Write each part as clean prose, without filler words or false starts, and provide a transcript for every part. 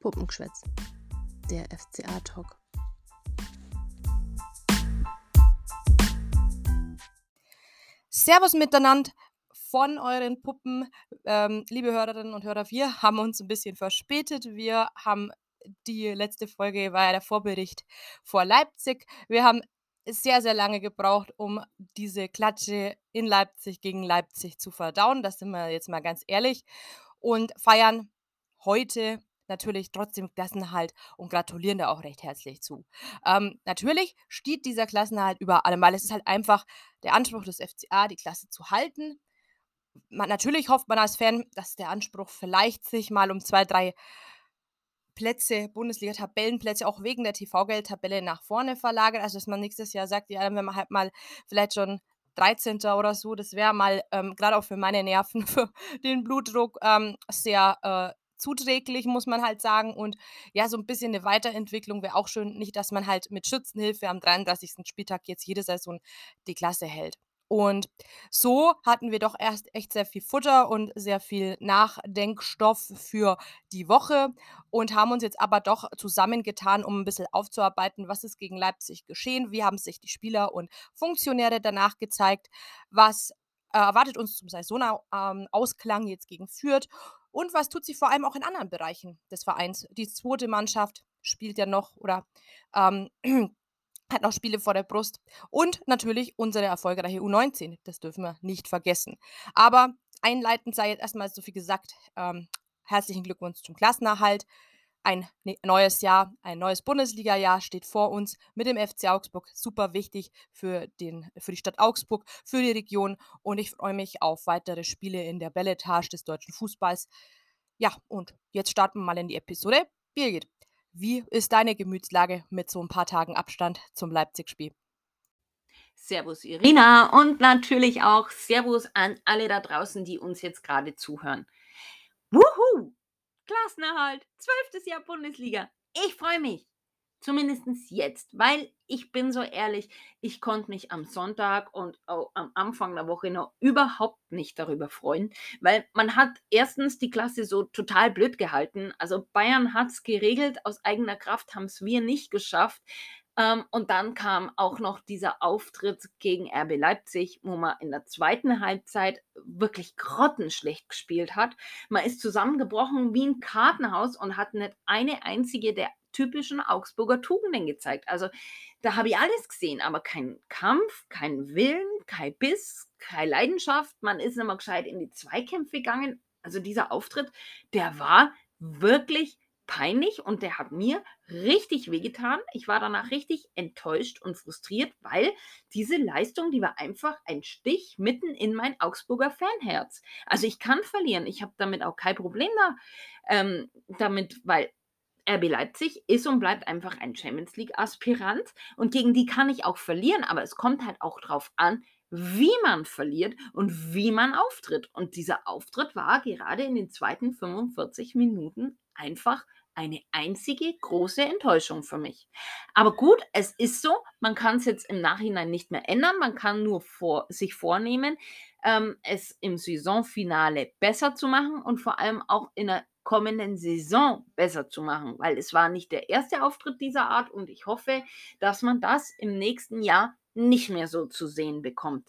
Puppengeschwätz, der FCA-Talk. Servus miteinander von euren Puppen. Liebe Hörerinnen und Hörer, wir haben uns ein bisschen verspätet. Die letzte Folge war ja der Vorbericht vor Leipzig. Wir haben sehr, sehr lange gebraucht, um diese Klatsche in Leipzig gegen Leipzig zu verdauen. Das sind wir jetzt mal ganz ehrlich. Und feiern heute natürlich trotzdem Klassenerhalt und gratulieren da auch recht herzlich zu. Natürlich steht dieser Klassenerhalt über allem, weil es ist halt einfach der Anspruch des FCA, die Klasse zu halten. Natürlich hofft man als Fan, dass der Anspruch vielleicht sich mal um 2, 3 Plätze, Bundesliga-Tabellenplätze, auch wegen der TV-Geldtabelle nach vorne verlagert. Also, dass man nächstes Jahr sagt, ja, wenn man halt mal vielleicht schon 13. oder so, das wäre mal, grade auch für meine Nerven, für den Blutdruck, sehr, zuträglich, muss man halt sagen. Und ja, so ein bisschen eine Weiterentwicklung wäre auch schön. Nicht, dass man halt mit Schützenhilfe am 33. Spieltag jetzt jede Saison die Klasse hält. Und so hatten wir doch erst echt sehr viel Futter und sehr viel Nachdenkstoff für die Woche und haben uns jetzt aber doch zusammengetan, um ein bisschen aufzuarbeiten, was ist gegen Leipzig geschehen, wie haben sich die Spieler und Funktionäre danach gezeigt, was erwartet uns zum Saisonausklang jetzt gegen Fürth und was tut sich vor allem auch in anderen Bereichen des Vereins. Die zweite Mannschaft spielt ja noch oder, ähm, hat noch Spiele vor der Brust und natürlich unsere erfolgreiche U19, das dürfen wir nicht vergessen. Aber einleitend sei jetzt erstmal so viel gesagt, herzlichen Glückwunsch zum Klassenerhalt. Ein neues Jahr, ein neues Bundesliga-Jahr steht vor uns mit dem FC Augsburg. Super wichtig für die Stadt Augsburg, für die Region und ich freue mich auf weitere Spiele in der Beletage des deutschen Fußballs. Ja, und jetzt starten wir mal in die Episode. Birgit, wie ist deine Gemütslage mit so ein paar Tagen Abstand zum Leipzig-Spiel? Servus Irina und natürlich auch Servus an alle da draußen, die uns jetzt gerade zuhören. Wuhu! Klassenerhalt, 12. Jahr Bundesliga. Ich freue mich. Zumindest jetzt, weil ich bin so ehrlich, ich konnte mich am Sonntag und auch am Anfang der Woche noch überhaupt nicht darüber freuen, weil man hat erstens die Klasse so total blöd gehalten. Also Bayern hat es geregelt, aus eigener Kraft haben es wir nicht geschafft. Und dann kam auch noch dieser Auftritt gegen RB Leipzig, wo man in der zweiten Halbzeit wirklich grottenschlecht gespielt hat. Man ist zusammengebrochen wie ein Kartenhaus und hat nicht eine einzige der typischen Augsburger Tugenden gezeigt. Also da habe ich alles gesehen, aber kein Kampf, kein Willen, kein Biss, keine Leidenschaft. Man ist nicht mal gescheit in die Zweikämpfe gegangen. Also dieser Auftritt, der war wirklich peinlich und der hat mir richtig wehgetan. Ich war danach richtig enttäuscht und frustriert, weil diese Leistung, die war einfach ein Stich mitten in mein Augsburger Fanherz. Also ich kann verlieren, ich habe damit auch kein Problem damit, weil RB Leipzig ist und bleibt einfach ein Champions League-Aspirant und gegen die kann ich auch verlieren, aber es kommt halt auch drauf an, wie man verliert und wie man auftritt. Und dieser Auftritt war gerade in den zweiten 45 Minuten einfach eine einzige große Enttäuschung für mich. Aber gut, es ist so, man kann es jetzt im Nachhinein nicht mehr ändern, man kann nur sich vornehmen, es im Saisonfinale besser zu machen und vor allem auch in der kommenden Saison besser zu machen, weil es war nicht der erste Auftritt dieser Art und ich hoffe, dass man das im nächsten Jahr nicht mehr so zu sehen bekommt.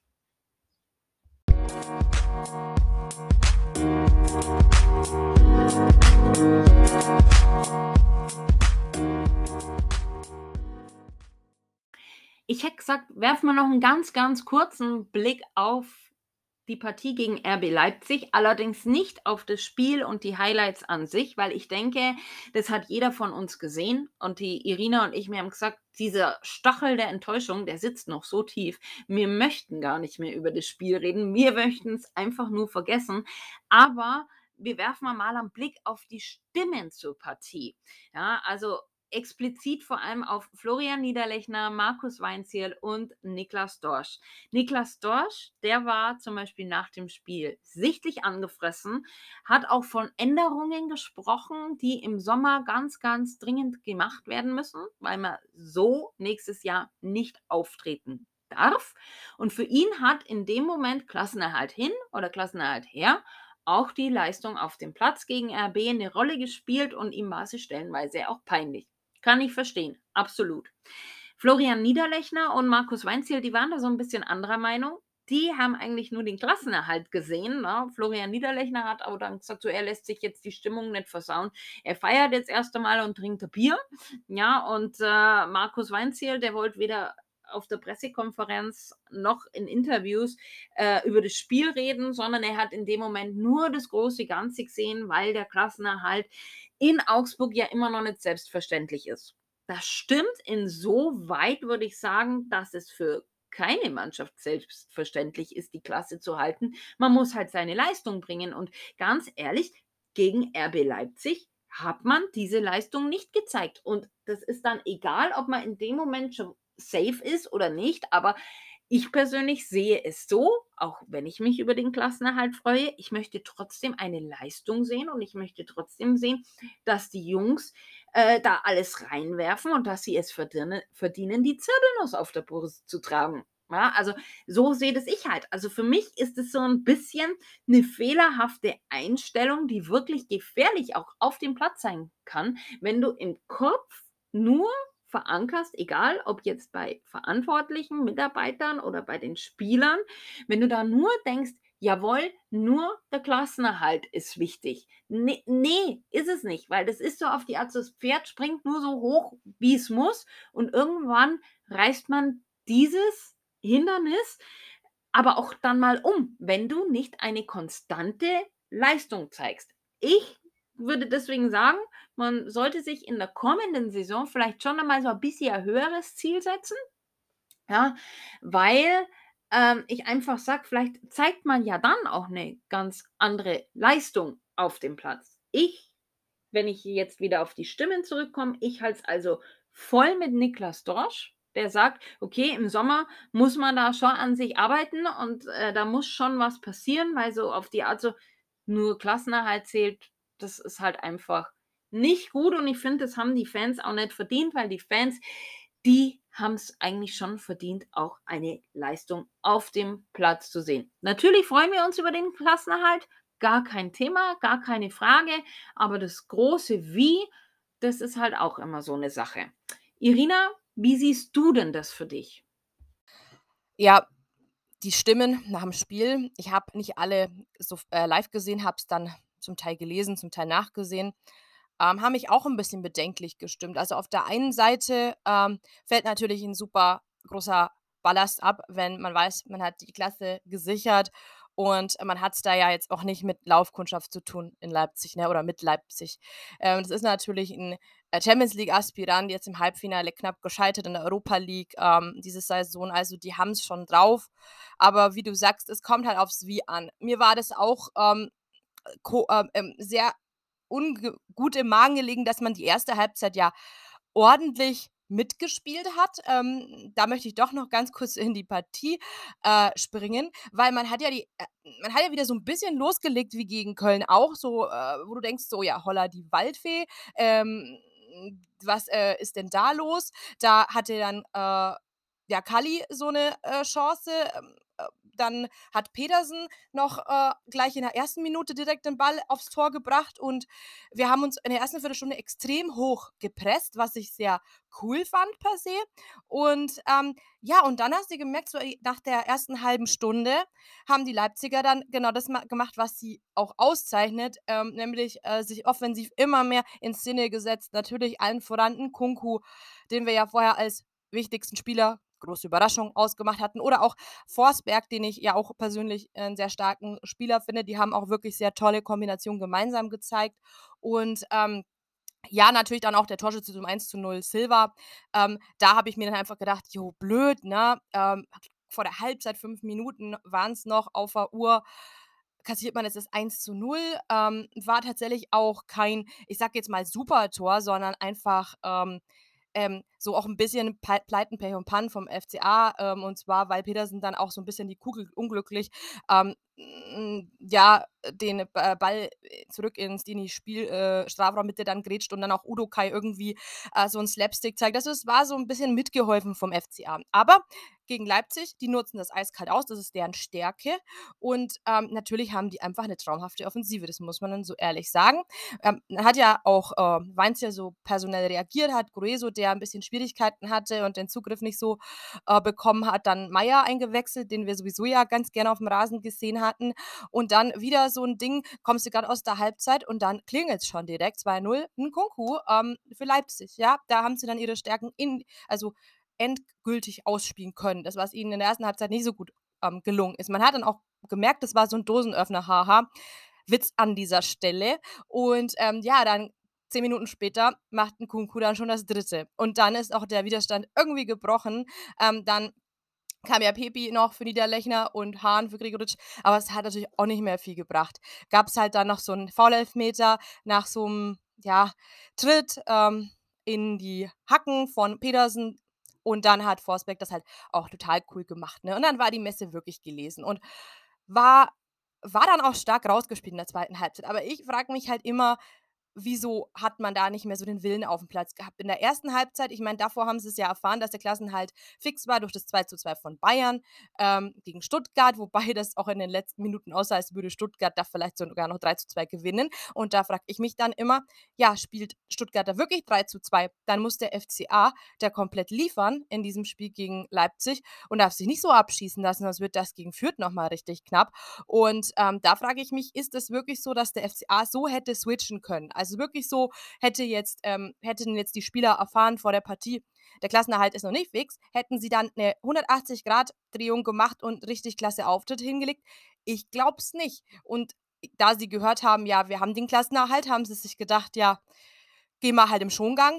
Ich hätte gesagt, werfen wir noch einen ganz, ganz kurzen Blick auf die Partie gegen RB Leipzig, allerdings nicht auf das Spiel und die Highlights an sich, weil ich denke, das hat jeder von uns gesehen und die Irina und ich, wir haben gesagt, dieser Stachel der Enttäuschung, der sitzt noch so tief. Wir möchten gar nicht mehr über das Spiel reden, wir möchten es einfach nur vergessen, aber wir werfen mal einen Blick auf die Stimmen zur Partie. Ja, also explizit vor allem auf Florian Niederlechner, Markus Weinzierl und Niklas Dorsch. Niklas Dorsch, der war zum Beispiel nach dem Spiel sichtlich angefressen, hat auch von Änderungen gesprochen, die im Sommer ganz, ganz dringend gemacht werden müssen, weil man so nächstes Jahr nicht auftreten darf. Und für ihn hat in dem Moment Klassenerhalt hin oder Klassenerhalt her auch die Leistung auf dem Platz gegen RB eine Rolle gespielt und ihm war sie stellenweise auch peinlich. Kann ich verstehen, absolut. Florian Niederlechner und Markus Weinzierl, die waren da so ein bisschen anderer Meinung. Die haben eigentlich nur den Klassenerhalt gesehen. Ne? Florian Niederlechner hat aber dann gesagt, so, er lässt sich jetzt die Stimmung nicht versauen. Er feiert jetzt erst einmal und trinkt ein Bier. Ja, und Markus Weinzierl, der wollte weder auf der Pressekonferenz noch in Interviews über das Spiel reden, sondern er hat in dem Moment nur das große Ganze gesehen, weil der Klassenerhalt in Augsburg ja immer noch nicht selbstverständlich ist. Das stimmt insoweit, würde ich sagen, dass es für keine Mannschaft selbstverständlich ist, die Klasse zu halten. Man muss halt seine Leistung bringen. Und ganz ehrlich, gegen RB Leipzig hat man diese Leistung nicht gezeigt. Und das ist dann egal, ob man in dem Moment schon safe ist oder nicht. Aber ich persönlich sehe es so, auch wenn ich mich über den Klassenerhalt freue, ich möchte trotzdem eine Leistung sehen und ich möchte trotzdem sehen, dass die Jungs da alles reinwerfen und dass sie es verdienen, die Zirbelnuss auf der Brust zu tragen. Ja, also so sehe das ich halt. Also für mich ist es so ein bisschen eine fehlerhafte Einstellung, die wirklich gefährlich auch auf dem Platz sein kann, wenn du im Kopf nur verankerst, egal ob jetzt bei verantwortlichen Mitarbeitern oder bei den Spielern, wenn du da nur denkst, jawohl, nur der Klassenerhalt ist wichtig. Nee, ist es nicht, weil das ist so auf die Art, so das Pferd springt nur so hoch, wie es muss und irgendwann reißt man dieses Hindernis aber auch dann mal um, wenn du nicht eine konstante Leistung zeigst. Ich würde deswegen sagen, man sollte sich in der kommenden Saison vielleicht schon einmal so ein bisschen ein höheres Ziel setzen, ja, weil ich einfach sage, vielleicht zeigt man ja dann auch eine ganz andere Leistung auf dem Platz. Wenn ich jetzt wieder auf die Stimmen zurückkomme, ich halte es also voll mit Niklas Dorsch, der sagt, okay, im Sommer muss man da schon an sich arbeiten und da muss schon was passieren, weil so auf die Art so nur Klassenerhalt zählt, das ist halt einfach nicht gut und ich finde, das haben die Fans auch nicht verdient, weil die Fans, die haben es eigentlich schon verdient, auch eine Leistung auf dem Platz zu sehen. Natürlich freuen wir uns über den Klassenerhalt, gar kein Thema, gar keine Frage, aber das große Wie, das ist halt auch immer so eine Sache. Irina, wie siehst du denn das für dich? Ja, die Stimmen nach dem Spiel, ich habe nicht alle so live gesehen, habe es dann zum Teil gelesen, zum Teil nachgesehen, haben mich auch ein bisschen bedenklich gestimmt. Also, auf der einen Seite, fällt natürlich ein super großer Ballast ab, wenn man weiß, man hat die Klasse gesichert und man hat's da ja jetzt auch nicht mit Laufkundschaft zu tun in Leipzig, ne, oder mit Leipzig. Das ist natürlich ein Champions-League-Aspirant, jetzt im Halbfinale knapp gescheitert in der Europa League, diese Saison. Also, die haben es schon drauf. Aber wie du sagst, es kommt halt aufs Wie an. Mir war das auch, sehr gut im Magen gelegen, dass man die erste Halbzeit ja ordentlich mitgespielt hat. Da möchte ich doch noch ganz kurz in die Partie, springen, weil man hat ja wieder so ein bisschen losgelegt wie gegen Köln auch, so, wo du denkst so: „Ja, holla die Waldfee, was, ist denn da los?“ Da hatte dann, ja, Kalli so eine Chance, dann hat Petersen noch, gleich in der ersten Minute direkt den Ball aufs Tor gebracht und wir haben uns in der ersten Viertelstunde extrem hoch gepresst, was ich sehr cool fand per se. Und, ja, und dann hast du gemerkt, so, nach der ersten halben Stunde haben die Leipziger dann genau das gemacht, was sie auch auszeichnet, nämlich, sich offensiv immer mehr in Szene gesetzt. Natürlich allen voran Nkunku, den wir ja vorher als wichtigsten Spieler, große Überraschung, ausgemacht hatten. Oder auch Forsberg, den ich ja auch persönlich 'n sehr starken Spieler finde. Die haben auch wirklich sehr tolle Kombinationen gemeinsam gezeigt. Und, ja, natürlich dann auch der Torschütze zum 1:0 Silva. Da habe ich mir dann einfach gedacht: „Jo, blöd, ne?“ Vor der Halbzeit, 5 Minuten waren's noch auf der Uhr, kassiert man jetzt das 1:0. War tatsächlich auch kein, ich sage jetzt mal, Supertor, sondern einfach, so auch ein bisschen Pleiten, Pech und Pannen vom FCA, und zwar, weil Petersen dann auch so ein bisschen die Kugel unglücklich, ja, den Ball zurück in die Strafraummitte dann grätscht und dann auch Udo Kai irgendwie so 'n Slapstick zeigt. Also, es war so ein bisschen mitgeholfen vom FCA. Aber gegen Leipzig, die nutzen das eiskalt aus, das ist deren Stärke und, natürlich haben die einfach eine traumhafte Offensive, das muss man dann so ehrlich sagen. Hat ja auch, Mainz ja so personell reagiert, hat Grueso, der ein bisschen Schwierigkeiten hatte und den Zugriff nicht so, bekommen hat, dann Maier eingewechselt, den wir sowieso ja ganz gerne auf dem Rasen gesehen hatten. Und dann wieder so ein Ding, kommst du gerade aus der Halbzeit und dann klingelt's schon direkt 2:0, Nkunku, für Leipzig, ja? Da haben sie dann ihre Stärken also endgültig ausspielen können. Das, was ihnen in der ersten Halbzeit nicht so gut, gelungen ist. Man hat dann auch gemerkt, das war so ein Dosenöffner, haha. Witz an dieser Stelle. Und, ja, dann 10 Minuten später macht Nkunku dann schon das dritte. Und dann ist auch der Widerstand irgendwie gebrochen. Dann kam ja Pepi noch für Niederlechner und Hahn für Gregoritsch, aber es hat natürlich auch nicht mehr viel gebracht. Gab's halt dann noch so 'n Foulelfmeter nach so 'm, ja, Tritt, in die Hacken von Petersen und dann hat Forsberg das halt auch total cool gemacht, ne? Und dann war die Messe wirklich gelesen und war war dann auch stark rausgespielt in der zweiten Halbzeit. Aber ich frage mich halt immer, wieso hat man da nicht mehr so den Willen auf dem Platz gehabt? In der ersten Halbzeit, ich meine, davor haben sie es ja erfahren, dass der Klassenhalt fix war durch das 2:2 von Bayern, gegen Stuttgart, wobei das auch in den letzten Minuten aussah, als würde Stuttgart da vielleicht sogar noch 3:2 gewinnen. Und da frage ich mich dann immer, ja, spielt Stuttgart da wirklich 3:2? Dann muss der FCA da komplett liefern in diesem Spiel gegen Leipzig und darf sich nicht so abschießen lassen, sonst wird das gegen Fürth noch mal richtig knapp. Und, da frage ich mich, ist es wirklich so, dass der FCA so hätte switchen können? Also wirklich so, hätten jetzt die Spieler erfahren vor der Partie, der Klassenerhalt ist noch nicht fix, hätten sie dann eine 180-Grad-Drehung gemacht und richtig klasse Auftritt hingelegt? Ich glaube es nicht. Und da sie gehört haben, ja, wir haben den Klassenerhalt, haben sie sich gedacht, ja, gehen wir halt im Schongang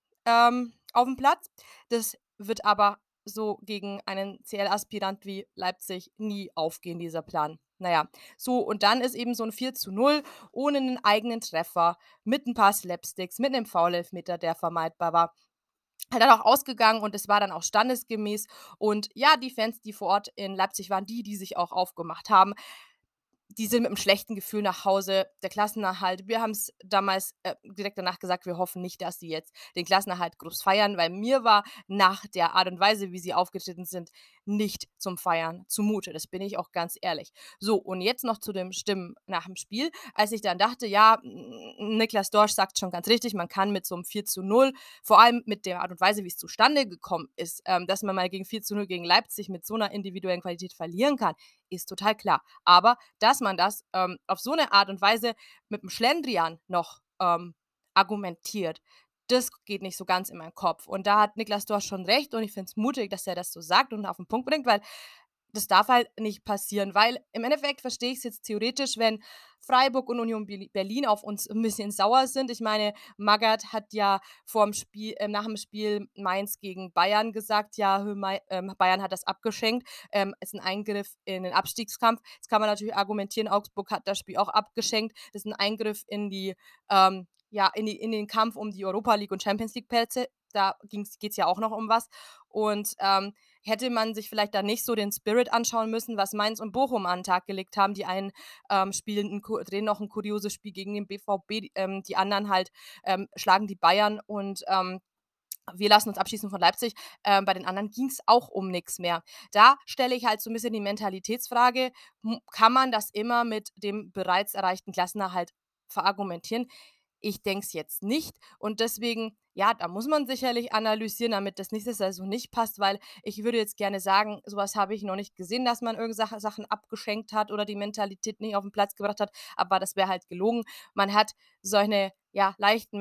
auf den Platz. Das wird aber so gegen einen CL-Aspirant wie Leipzig nie aufgehen, dieser Plan. Naja, so und dann ist eben so ein 4:0 ohne einen eigenen Treffer, mit ein paar Slapsticks, mit 'nem Foulelfmeter, der vermeidbar war, halt dann auch ausgegangen und es war dann auch standesgemäß. Und ja, die Fans, die vor Ort in Leipzig waren, die sich auch aufgemacht haben, die sind mit 'nem schlechten Gefühl nach Hause. Der Klassenerhalt, wir haben's damals, direkt danach gesagt, wir hoffen nicht, dass sie jetzt den Klassenerhalt groß feiern, weil mir war nach der Art und Weise, wie sie aufgetreten sind, nicht zum Feiern zumute. Das bin ich auch ganz ehrlich. So, und jetzt noch zu den Stimmen nach dem Spiel. Als ich dann dachte, ja, Niklas Dorsch sagt schon ganz richtig, man kann mit so 'm 4:0, vor allem mit der Art und Weise, wie es zustande gekommen ist, dass man mal gegen 4:0 gegen Leipzig mit so einer individuellen Qualität verlieren kann, ist total klar. Aber dass man das, auf so eine Art und Weise mit dem Schlendrian noch, argumentiert, das geht nicht so ganz in meinen Kopf. Und da hat Niklas Dorsch schon recht und ich finde es mutig, dass er das so sagt und auf den Punkt bringt, weil das darf halt nicht passieren, weil im Endeffekt verstehe ich es jetzt theoretisch, wenn Freiburg und Union Berlin auf uns ein bisschen sauer sind. Ich meine, Magath hat ja vorm Spiel nach dem Spiel Mainz gegen Bayern gesagt: „Ja, Bayern hat das abgeschenkt, ist ein Eingriff in den Abstiegskampf.“ Jetzt kann man natürlich argumentieren, Augsburg hat das Spiel auch abgeschenkt. Das ist ein Eingriff in die ja, in den Kampf um die Europa League und Champions League Plätze. Da geht's ja auch noch um was. Und, hätte man sich vielleicht da nicht so den Spirit anschauen müssen, was Mainz und Bochum an 'n Tag gelegt haben. Die einen, spielen 'n drehen noch ein kurioses Spiel gegen den BVB, die anderen halt, schlagen die Bayern und, wir lassen uns abschießen von Leipzig. Bei den anderen ging es auch um nichts mehr. Da stelle ich halt so ein bisschen die Mentalitätsfrage: Kann man das immer mit dem bereits erreichten Klassenerhalt verargumentieren? Ich denke es jetzt nicht und deswegen, ja, da muss man sicherlich analysieren, damit das nächste Saison nicht passt, weil ich würde jetzt gerne sagen, sowas habe ich noch nicht gesehen, dass man irgend Sachen abgeschenkt hat oder die Mentalität nicht auf den Platz gebracht hat, aber das wäre halt gelogen. Man hat solche, ja, leichten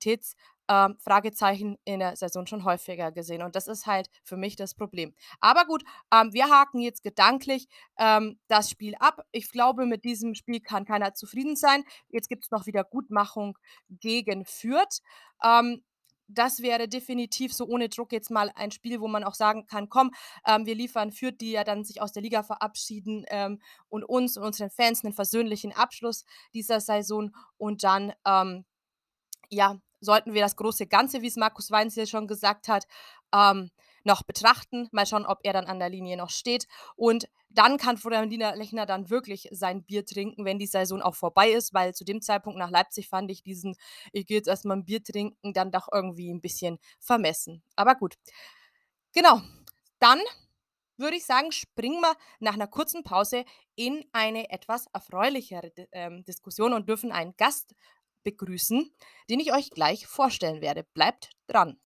Fragezeichen in der Saison schon häufiger gesehen und das ist halt für mich das Problem. Aber gut, wir haken jetzt gedanklich, das Spiel ab. Ich glaube, mit diesem Spiel kann keiner zufrieden sein. Jetzt gibt es noch Wiedergutmachung gegen Fürth. Ähm, das wäre definitiv so ohne Druck jetzt mal ein Spiel, wo man auch sagen kann: „Komm, wir liefern Fürth, die ja dann sich aus der Liga verabschieden, und uns und unseren Fans einen versöhnlichen Abschluss dieser Saison und dann, ja, sollten wir das große Ganze, wie es Markus Weinz hier schon gesagt hat, noch betrachten. Mal schauen, ob er dann an der Linie noch steht. Und dann kann Florian Lechner dann wirklich sein Bier trinken, wenn die Saison auch vorbei ist, weil zu dem Zeitpunkt nach Leipzig fand ich ich gehe jetzt erstmal ein Bier trinken, dann doch irgendwie ein bisschen vermessen. Aber gut. Genau. Dann würde ich sagen, springen wir nach einer kurzen Pause in eine etwas erfreulichere Diskussion und dürfen einen Gast begrüßen, den ich euch gleich vorstellen werde. Bleibt dran.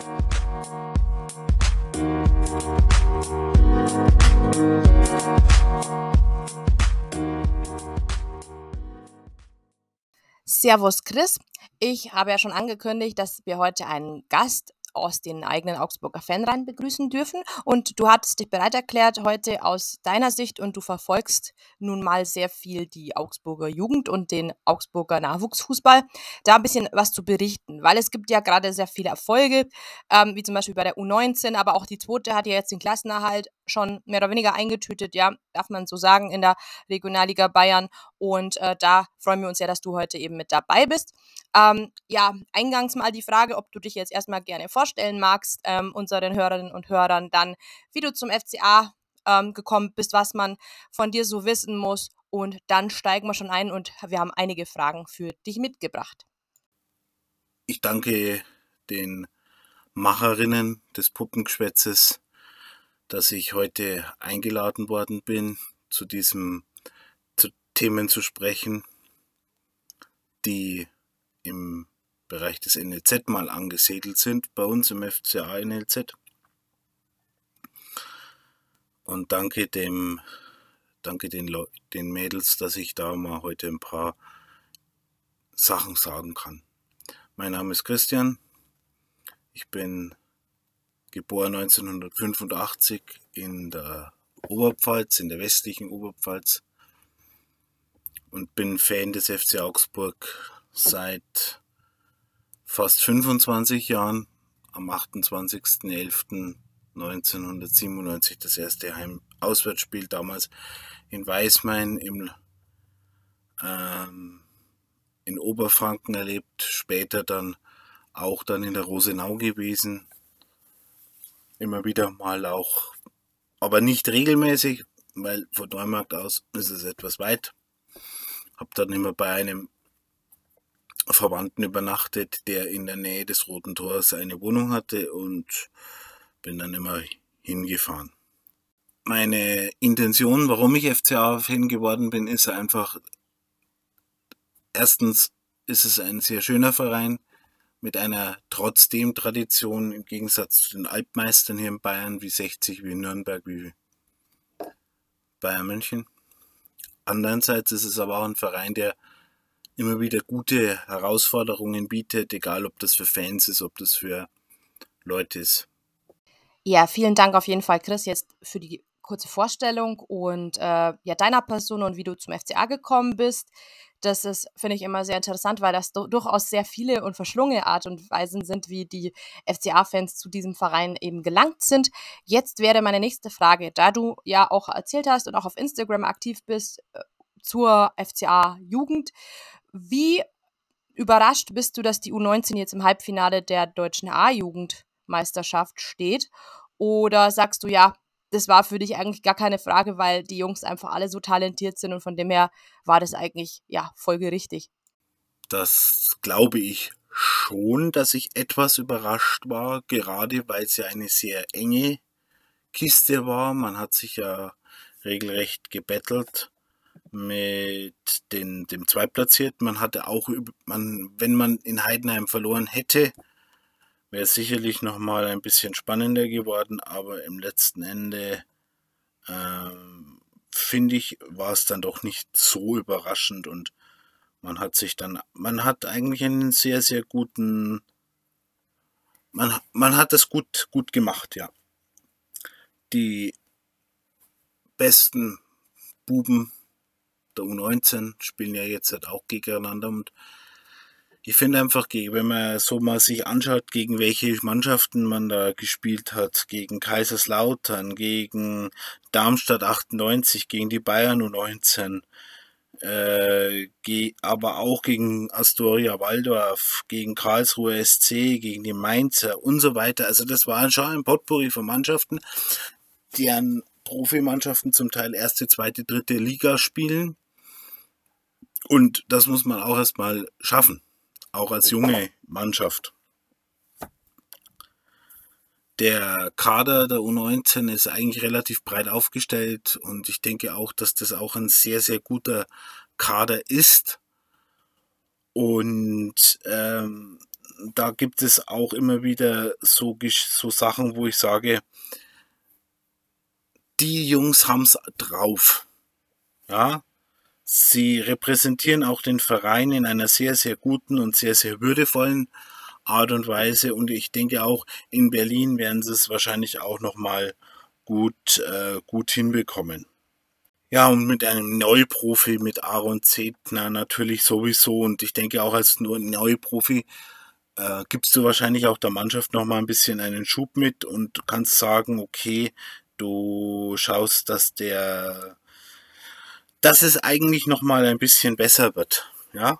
Servus Chris, ich habe ja schon angekündigt, dass wir heute einen Gast aus den eigenen Augsburger Fanreihen begrüßen dürfen und du hattest dich bereit erklärt, heute aus deiner Sicht und du verfolgst nun mal sehr viel die Augsburger Jugend und den Augsburger Nachwuchsfußball, da ein bisschen was zu berichten, weil es gibt ja gerade sehr viele Erfolge, wie zum Beispiel bei der U19, aber auch die zweite hat ja jetzt den Klassenerhalt schon mehr oder weniger eingetütet, ja, darf man so sagen, in der Regionalliga Bayern und da freuen wir uns ja, dass du heute eben mit dabei bist. Ja, eingangs mal die Frage, ob du dich jetzt erstmal gerne vorstellen magst, unseren Hörerinnen und Hörern, dann wie du zum FCA gekommen bist, was man von dir so wissen muss und dann steigen wir schon ein und wir haben einige Fragen für dich mitgebracht. Ich danke den Macherinnen des Puppengeschwätzes, dass ich heute eingeladen worden bin, zu Themen zu sprechen, die im Bereich des NLZ mal angesiedelt sind, bei uns im FCA NLZ. Und danke den Mädels, dass ich da mal heute ein paar Sachen sagen kann. Mein Name ist Christian, ich bin geboren 1985 in der Oberpfalz, in der westlichen Oberpfalz und bin Fan des FC Augsburg seit fast 25 Jahren. Am 28.11.1997 das erste Auswärtsspiel damals in Weißmain in Oberfranken erlebt, später dann auch in der Rosenau gewesen. Immer wieder mal auch, aber nicht regelmäßig, weil von Neumarkt aus ist es etwas weit. Hab dann immer bei einem Verwandten übernachtet, der in der Nähe des Roten Tors eine Wohnung hatte und bin dann immer hingefahren. Meine Intention, warum ich FCA-Fan geworden bin, ist einfach, erstens ist es ein sehr schöner Verein mit einer trotzdem Tradition im Gegensatz zu den Altmeistern hier in Bayern, wie 60, wie Nürnberg, wie Bayern München. Andererseits ist es aber auch ein Verein, der immer wieder gute Herausforderungen bietet, egal ob das für Fans ist, ob das für Leute ist. Ja, vielen Dank auf jeden Fall, Chris, jetzt für die kurze Vorstellung und ja, deiner Person und wie du zum FCA gekommen bist. Das ist, finde ich, immer sehr interessant, weil das durchaus sehr viele und verschlungene Art und Weisen sind, wie die FCA-Fans zu diesem Verein eben gelangt sind. Jetzt wäre meine nächste Frage, da du ja auch erzählt hast und auch auf Instagram aktiv bist zur FCA-Jugend, wie überrascht bist du, dass die U19 jetzt im Halbfinale der deutschen A-Jugendmeisterschaft steht? Oder sagst du, ja, das war für dich eigentlich gar keine Frage, weil die Jungs einfach alle so talentiert sind und von dem her war das eigentlich, ja, folgerichtig? Das glaube ich schon, dass ich etwas überrascht war, gerade weil es ja eine sehr enge Kiste war. Man hat sich ja regelrecht gebettelt mit dem Zweitplatzierten. Man hatte auch, wenn man in Heidenheim verloren hätte, wäre es sicherlich nochmal ein bisschen spannender geworden, aber im letzten Ende finde ich, war es dann doch nicht so überraschend und man hat eigentlich einen sehr, sehr guten, man hat das gut gemacht, ja. Die besten Buben der U19 spielen ja jetzt halt auch gegeneinander und ich finde einfach, wenn man so mal sich anschaut, gegen welche Mannschaften man da gespielt hat, gegen Kaiserslautern, gegen Darmstadt 98, gegen die Bayern U19, aber auch gegen Astoria Waldorf, gegen Karlsruhe SC, gegen die Mainzer und so weiter. Also das war schon ein Potpourri von Mannschaften, deren Profimannschaften zum Teil erste, zweite, dritte Liga spielen. Und das muss man auch erstmal schaffen, auch als junge Mannschaft. Der Kader der U19 ist eigentlich relativ breit aufgestellt und ich denke auch, dass das auch ein sehr, sehr guter Kader ist. Und da gibt es auch immer wieder so Sachen, wo ich sage, die Jungs haben es drauf. Ja, sie repräsentieren auch den Verein in einer sehr, sehr guten und sehr, sehr würdevollen Art und Weise und ich denke auch in Berlin werden sie es wahrscheinlich auch nochmal gut hinbekommen. Ja, und mit einem Neuprofi, mit Aaron Zedner natürlich sowieso und ich denke auch als Neuprofi gibst du wahrscheinlich auch der Mannschaft nochmal ein bisschen einen Schub mit und kannst sagen, okay, du schaust, dass es eigentlich nochmal ein bisschen besser wird, ja.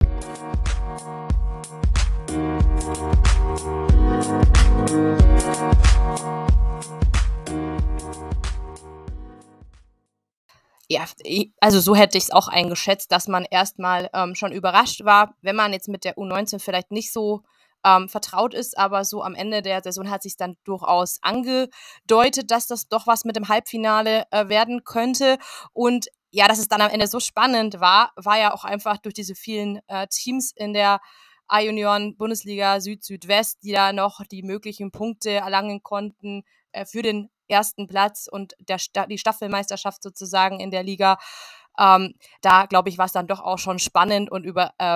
Ja, also so hätte ich es auch eingeschätzt, dass man erstmal schon überrascht war, wenn man jetzt mit der U19 vielleicht nicht so vertraut ist, aber so am Ende der Saison hat sich dann durchaus angedeutet, dass das doch was mit dem Halbfinale werden könnte. Und ja, dass es dann am Ende so spannend war ja auch einfach durch diese vielen Teams in der A-Junioren-Bundesliga Süd-Südwest, die da noch die möglichen Punkte erlangen konnten für den ersten Platz und die Staffelmeisterschaft sozusagen in der Liga. Da, glaube ich, war es dann doch auch schon spannend und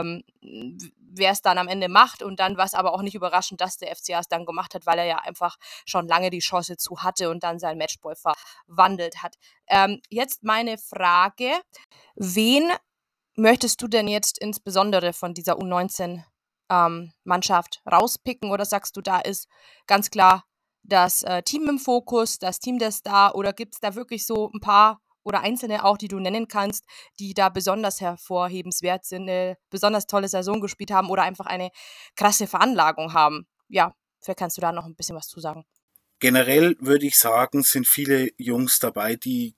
wer es dann am Ende macht. Und dann war es aber auch nicht überraschend, dass der FCA es dann gemacht hat, weil er ja einfach schon lange die Chance zu hatte und dann sein Matchball verwandelt hat. Jetzt meine Frage, wen möchtest du denn jetzt insbesondere von dieser U19-Mannschaft rauspicken oder sagst du, da ist ganz klar das Team im Fokus, das Team der Star oder gibt es da wirklich so ein paar oder einzelne auch, die du nennen kannst, die da besonders hervorhebenswert sind, eine besonders tolle Saison gespielt haben oder einfach eine krasse Veranlagung haben? Ja, vielleicht kannst du da noch ein bisschen was zu sagen. Generell würde ich sagen, sind viele Jungs dabei, die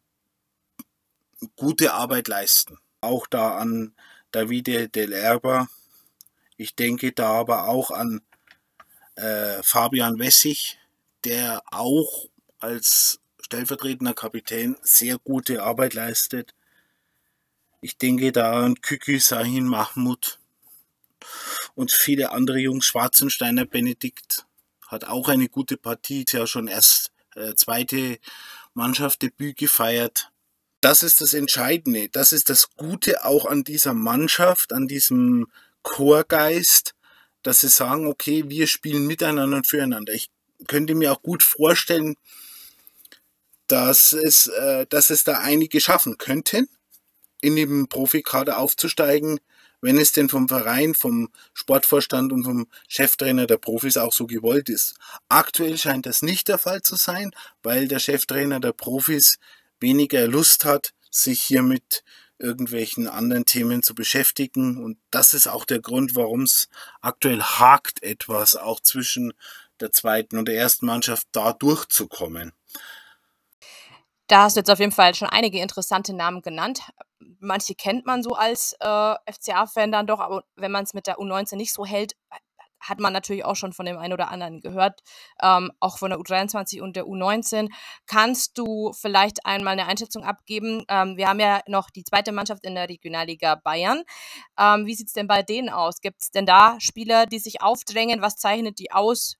gute Arbeit leisten. Auch da an Davide Del Erba. Ich denke da aber auch an Fabian Wessig, der auch als stellvertretender Kapitän sehr gute Arbeit leistet. Ich denke da an Kükü Sahin Mahmud und viele andere Jungs. Schwarzensteiner Benedikt hat auch eine gute Partie, ist ja schon erst zweite Mannschaftsdebüt gefeiert. Das ist das Entscheidende, das ist das Gute auch an dieser Mannschaft, an diesem Chorgeist, dass sie sagen, okay, wir spielen miteinander und füreinander. Ich könnte mir auch gut vorstellen, dass es da einige schaffen könnten, in dem Profikader aufzusteigen, wenn es denn vom Verein, vom Sportvorstand und vom Cheftrainer der Profis auch so gewollt ist. Aktuell scheint das nicht der Fall zu sein, weil der Cheftrainer der Profis weniger Lust hat, sich hier mit irgendwelchen anderen Themen zu beschäftigen. Und das ist auch der Grund, warum es aktuell hakt etwas, auch zwischen der zweiten und der ersten Mannschaft da durchzukommen. Da hast du jetzt auf jeden Fall schon einige interessante Namen genannt. Manche kennt man so als FCA-Fan dann doch, aber wenn man es mit der U19 nicht so hält, hat man natürlich auch schon von dem einen oder anderen gehört, auch von der U23 und der U19. Kannst du vielleicht einmal eine Einschätzung abgeben? Wir haben ja noch die zweite Mannschaft in der Regionalliga Bayern. Wie sieht es denn bei denen aus? Gibt es denn da Spieler, die sich aufdrängen? Was zeichnet die aus?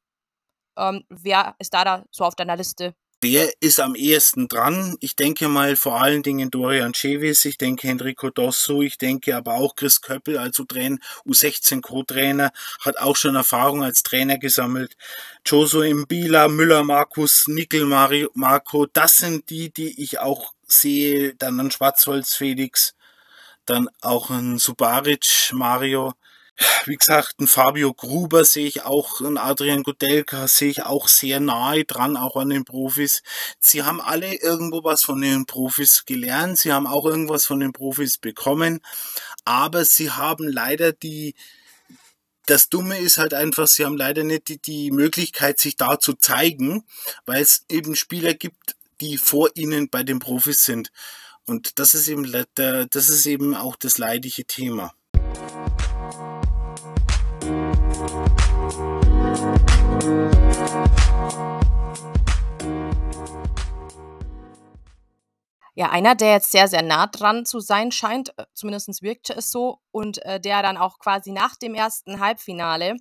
Wer ist da so auf deiner Liste? Wer ist am ehesten dran? Ich denke mal vor allen Dingen Dorian Cevis, ich denke Enrico Dosso, ich denke aber auch Chris Köppel, also U16 Co-Trainer, hat auch schon Erfahrung als Trainer gesammelt. Josu Mbila, Müller Markus, Nickel Marco, das sind die ich auch sehe. Dann ein Schwarzholz Felix, dann auch ein Subaric Mario. Wie gesagt, ein Fabio Gruber sehe ich auch, ein Adrian Godelka sehe ich auch sehr nahe dran, auch an den Profis. Sie haben alle irgendwo was von den Profis gelernt, sie haben auch irgendwas von den Profis bekommen, aber sie haben leider das Dumme ist halt einfach, sie haben leider nicht die Möglichkeit, sich da zu zeigen, weil es eben Spieler gibt, die vor ihnen bei den Profis sind. Und das ist eben auch das leidige Thema. Ja, einer, der jetzt sehr, sehr nah dran zu sein scheint, zumindest wirkte es so, und der dann auch quasi nach dem ersten Halbfinale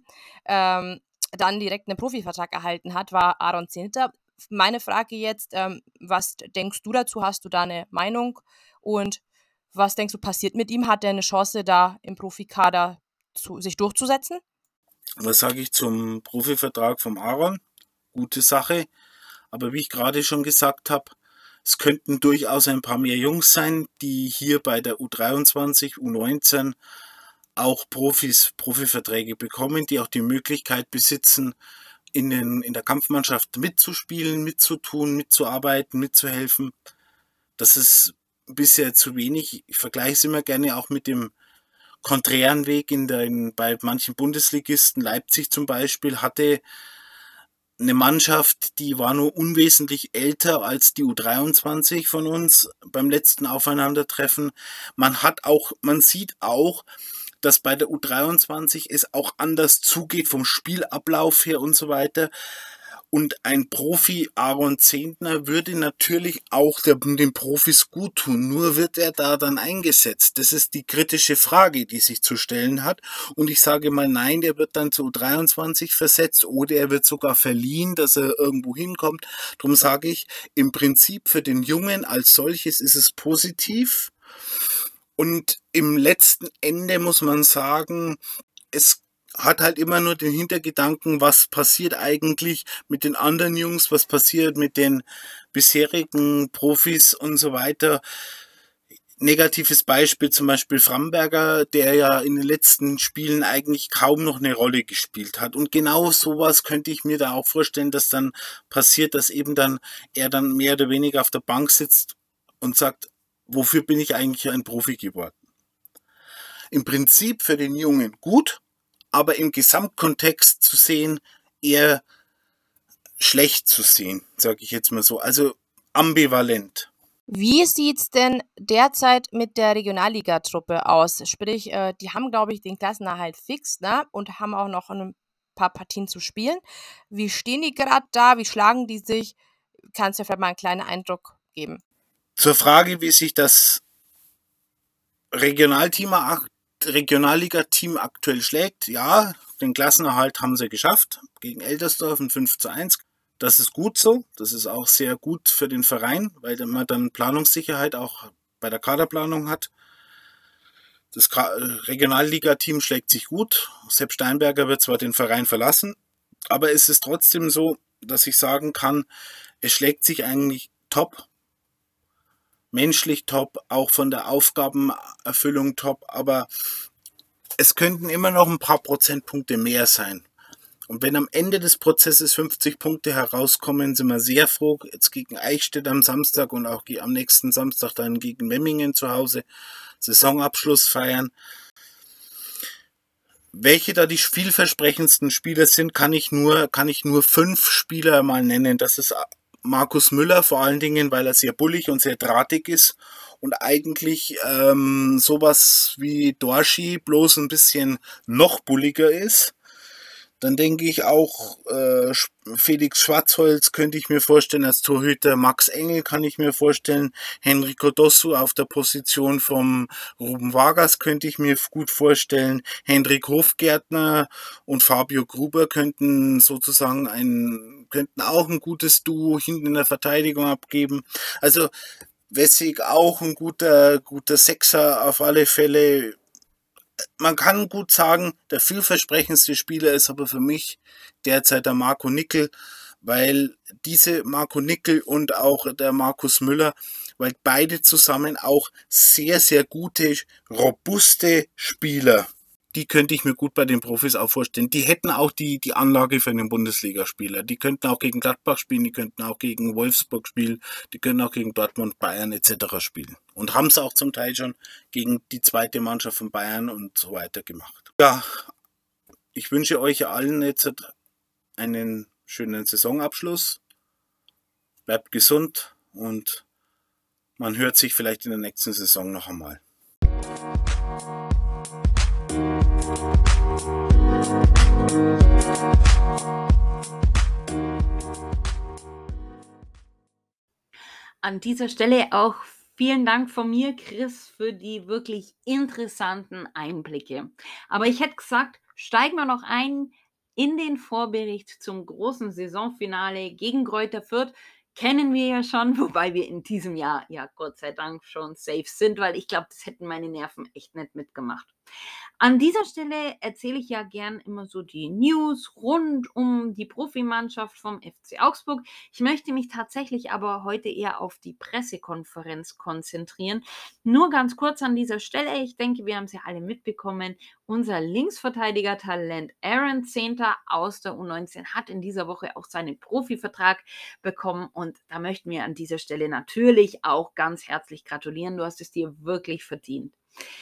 dann direkt einen Profivertrag erhalten hat, war Aaron Zinter. Meine Frage jetzt, was denkst du dazu? Hast du da eine Meinung? Und was denkst du, passiert mit ihm? Hat er eine Chance, da im Profikader sich durchzusetzen? Was sage ich zum Profivertrag vom Aaron? Gute Sache. Aber wie ich gerade schon gesagt habe, es könnten durchaus ein paar mehr Jungs sein, die hier bei der U23, U19 auch Profiverträge bekommen, die auch die Möglichkeit besitzen, in der Kampfmannschaft mitzuspielen, mitzutun, mitzuarbeiten, mitzuhelfen. Das ist bisher zu wenig. Ich vergleiche es immer gerne auch mit dem konträren Weg bei manchen Bundesligisten. Leipzig zum Beispiel hatte eine Mannschaft, die war nur unwesentlich älter als die U23 von uns beim letzten Aufeinandertreffen. Man sieht auch, dass bei der U23 es auch anders zugeht vom Spielablauf her und so weiter. Und ein Profi, Aaron Zentner, würde natürlich auch den Profis gut tun. Nur wird er da dann eingesetzt? Das ist die kritische Frage, die sich zu stellen hat. Und ich sage mal, nein, der wird dann zu U23 versetzt oder er wird sogar verliehen, dass er irgendwo hinkommt. Darum sage ich, im Prinzip für den Jungen als solches ist es positiv. Und im letzten Ende muss man sagen, es hat halt immer nur den Hintergedanken, was passiert eigentlich mit den anderen Jungs, was passiert mit den bisherigen Profis und so weiter. Negatives Beispiel zum Beispiel Framberger, der ja in den letzten Spielen eigentlich kaum noch eine Rolle gespielt hat. Und genau sowas könnte ich mir da auch vorstellen, dass dann passiert, dass er dann mehr oder weniger auf der Bank sitzt und sagt, wofür bin ich eigentlich ein Profi geworden? Im Prinzip für den Jungen gut, aber im Gesamtkontext zu sehen, eher schlecht zu sehen, sage ich jetzt mal so. Also ambivalent. Wie sieht's denn derzeit mit der Regionalligatruppe aus? Sprich, die haben, glaube ich, den Klassenerhalt fix, ne? Und haben auch noch ein paar Partien zu spielen. Wie stehen die gerade da? Wie schlagen die sich? Kannst du vielleicht mal einen kleinen Eindruck geben? Zur Frage, wie sich das Regionalliga-Team aktuell schlägt, ja, den Klassenerhalt haben sie geschafft gegen Eltersdorf ein 5:1. Das ist gut so, das ist auch sehr gut für den Verein, weil man dann Planungssicherheit auch bei der Kaderplanung hat. Das Regionalliga-Team schlägt sich gut. Sepp Steinberger wird zwar den Verein verlassen, aber es ist trotzdem so, dass ich sagen kann, es schlägt sich eigentlich top. Menschlich top, auch von der Aufgabenerfüllung top, aber es könnten immer noch ein paar Prozentpunkte mehr sein. Und wenn am Ende des Prozesses 50 Punkte herauskommen, sind wir sehr froh, jetzt gegen Eichstätt am Samstag und auch am nächsten Samstag dann gegen Memmingen zu Hause Saisonabschluss feiern. Welche da die vielversprechendsten Spieler sind, kann ich nur 5 Spieler mal nennen. Das ist Markus Müller, vor allen Dingen, weil er sehr bullig und sehr drahtig ist und eigentlich sowas wie Dorschi bloß ein bisschen noch bulliger ist. Dann denke ich auch Felix Schwarzholz könnte ich mir vorstellen als Torhüter, Max Engel kann ich mir vorstellen, Henrico Dossu auf der Position vom Ruben Vargas könnte ich mir gut vorstellen, Hendrik Hofgärtner und Fabio Gruber könnten auch ein gutes Duo hinten in der Verteidigung abgeben. Also Wessig auch ein guter Sechser auf alle Fälle. Man kann gut sagen, der vielversprechendste Spieler ist aber für mich derzeit der Marco Nickel, weil diese Marco Nickel und auch der Markus Müller, weil beide zusammen auch sehr, sehr gute, robuste Spieler die könnte ich mir gut bei den Profis auch vorstellen. Die hätten auch die Anlage für einen Bundesligaspieler. Die könnten auch gegen Gladbach spielen, die könnten auch gegen Wolfsburg spielen, die können auch gegen Dortmund, Bayern etc. spielen. Und haben es auch zum Teil schon gegen die zweite Mannschaft von Bayern und so weiter gemacht. Ja, ich wünsche euch allen jetzt einen schönen Saisonabschluss. Bleibt gesund und man hört sich vielleicht in der nächsten Saison noch einmal. An dieser Stelle auch vielen Dank von mir, Chris, für die wirklich interessanten Einblicke. Aber ich hätte gesagt, steigen wir noch ein in den Vorbericht zum großen Saisonfinale gegen Greuther Fürth. Kennen wir ja schon, wobei wir in diesem Jahr ja Gott sei Dank schon safe sind, weil ich glaube, das hätten meine Nerven echt nicht mitgemacht. An dieser Stelle erzähle ich ja gern immer so die News rund um die Profimannschaft vom FC Augsburg. Ich möchte mich tatsächlich aber heute eher auf die Pressekonferenz konzentrieren. Nur ganz kurz an dieser Stelle, ich denke, wir haben es ja alle mitbekommen, unser Linksverteidiger-Talent Aaron Zehnter aus der U19 hat in dieser Woche auch seinen Profivertrag bekommen und da möchten wir an dieser Stelle natürlich auch ganz herzlich gratulieren. Du hast es dir wirklich verdient.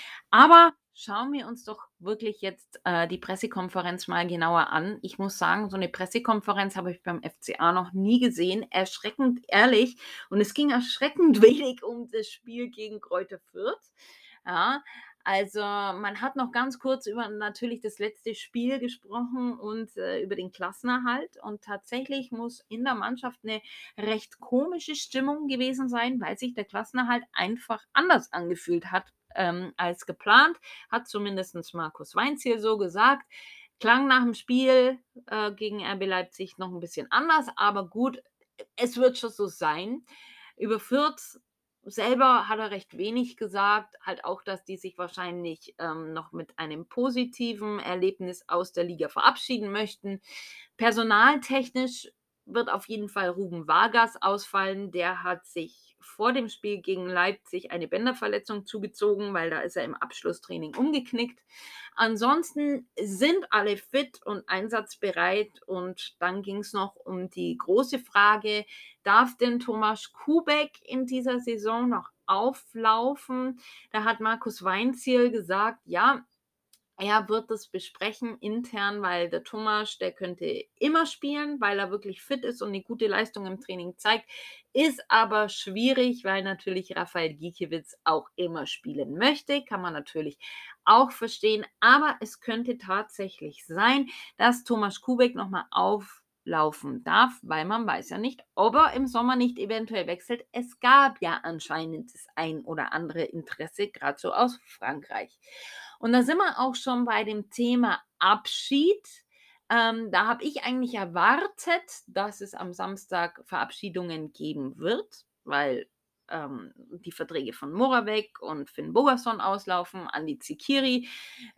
Aber schauen wir uns doch wirklich jetzt die Pressekonferenz mal genauer an. Ich muss sagen, so eine Pressekonferenz habe ich beim FCA noch nie gesehen. Erschreckend ehrlich. Und es ging erschreckend wenig um das Spiel gegen Greuther Fürth. Ja, also man hat noch ganz kurz über natürlich das letzte Spiel gesprochen und über den Klassenerhalt. Und tatsächlich muss in der Mannschaft eine recht komische Stimmung gewesen sein, weil sich der Klassenerhalt einfach anders angefühlt hat als geplant, hat zumindest Markus Weinzierl so gesagt. Klang nach dem Spiel gegen RB Leipzig noch ein bisschen anders, aber gut, es wird schon so sein. Über Fürth selber hat er recht wenig gesagt, halt auch, dass die sich wahrscheinlich noch mit einem positiven Erlebnis aus der Liga verabschieden möchten. Personaltechnisch wird auf jeden Fall Ruben Vargas ausfallen. Der hat sich vor dem Spiel gegen Leipzig eine Bänderverletzung zugezogen, weil da ist er im Abschlusstraining umgeknickt. Ansonsten sind alle fit und einsatzbereit und dann ging es noch um die große Frage, darf denn Tomasz Kubek in dieser Saison noch auflaufen? Da hat Markus Weinzierl gesagt, ja, er wird das besprechen intern, weil der Tomasz, der könnte immer spielen, weil er wirklich fit ist und eine gute Leistung im Training zeigt. Ist aber schwierig, weil natürlich Rafael Gikiewicz auch immer spielen möchte. Kann man natürlich auch verstehen. Aber es könnte tatsächlich sein, dass Tomasz Kubek nochmal auflaufen darf, weil man weiß ja nicht, ob er im Sommer nicht eventuell wechselt. Es gab ja anscheinend das ein oder andere Interesse, gerade so aus Frankreich. Und da sind wir auch schon bei dem Thema Abschied. Da habe ich eigentlich erwartet, dass es am Samstag Verabschiedungen geben wird, weil die Verträge von Moravec und Finn Bogason auslaufen. Andi Zikiri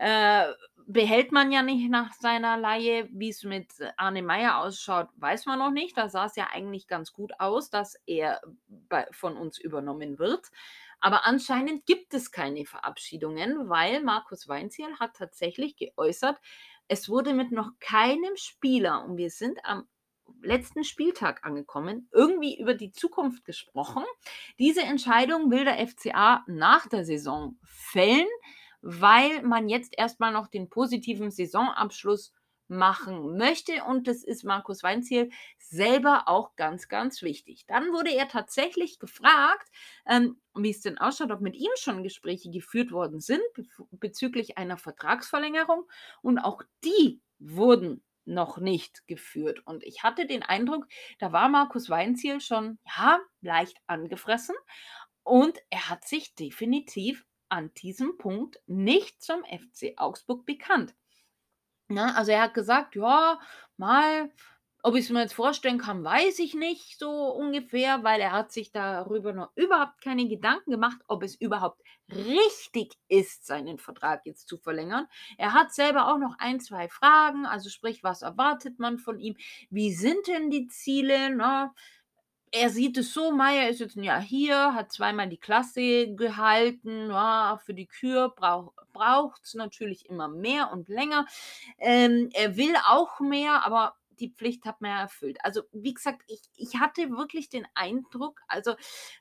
behält man ja nicht nach seiner Leihe. Wie es mit Arne Meyer ausschaut, weiß man noch nicht. Da sah es ja eigentlich ganz gut aus, dass er von uns übernommen wird. Aber anscheinend gibt es keine Verabschiedungen, weil Markus Weinzierl hat tatsächlich geäußert, es wurde mit noch keinem Spieler, und wir sind am letzten Spieltag angekommen, irgendwie über die Zukunft gesprochen. Diese Entscheidung will der FCA nach der Saison fällen, weil man jetzt erstmal noch den positiven Saisonabschluss machen möchte und das ist Markus Weinzierl selber auch ganz, ganz wichtig. Dann wurde er tatsächlich gefragt, wie es denn ausschaut, ob mit ihm schon Gespräche geführt worden sind bezüglich einer Vertragsverlängerung und auch die wurden noch nicht geführt. Und ich hatte den Eindruck, da war Markus Weinzierl schon, ja, leicht angefressen und er hat sich definitiv an diesem Punkt nicht zum FC Augsburg bekannt. Ja, also er hat gesagt, ja, mal, ob ich es mir jetzt vorstellen kann, weiß ich nicht so ungefähr, weil er hat sich darüber noch überhaupt keine Gedanken gemacht, ob es überhaupt richtig ist, seinen Vertrag jetzt zu verlängern. Er hat selber auch noch ein, zwei Fragen, also sprich, was erwartet man von ihm? Wie sind denn die Ziele? Na, er sieht es so, Meier ist jetzt ein Jahr hier, hat zweimal die Klasse gehalten, ja, für die Kür braucht es natürlich immer mehr und länger. Er will auch mehr, aber die Pflicht hat man ja erfüllt. Also, wie gesagt, ich hatte wirklich den Eindruck, also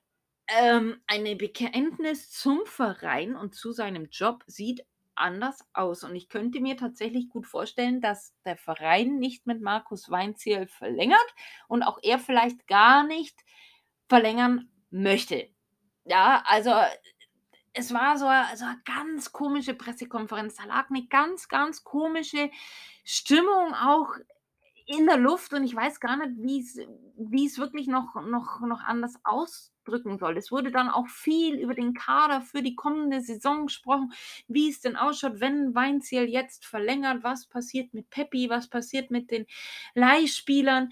eine Bekenntnis zum Verein und zu seinem Job sieht anders aus. Und ich könnte mir tatsächlich gut vorstellen, dass der Verein nicht mit Markus Weinzierl verlängert und auch er vielleicht gar nicht verlängern möchte. Ja, also es war so eine ganz komische Pressekonferenz. Da lag eine ganz, ganz komische Stimmung auch in der Luft und ich weiß gar nicht, wie es wirklich noch anders ausdrücken soll. Es wurde dann auch viel über den Kader für die kommende Saison gesprochen, wie es denn ausschaut, wenn Weinzierl jetzt verlängert, was passiert mit Pepi, was passiert mit den Leihspielern,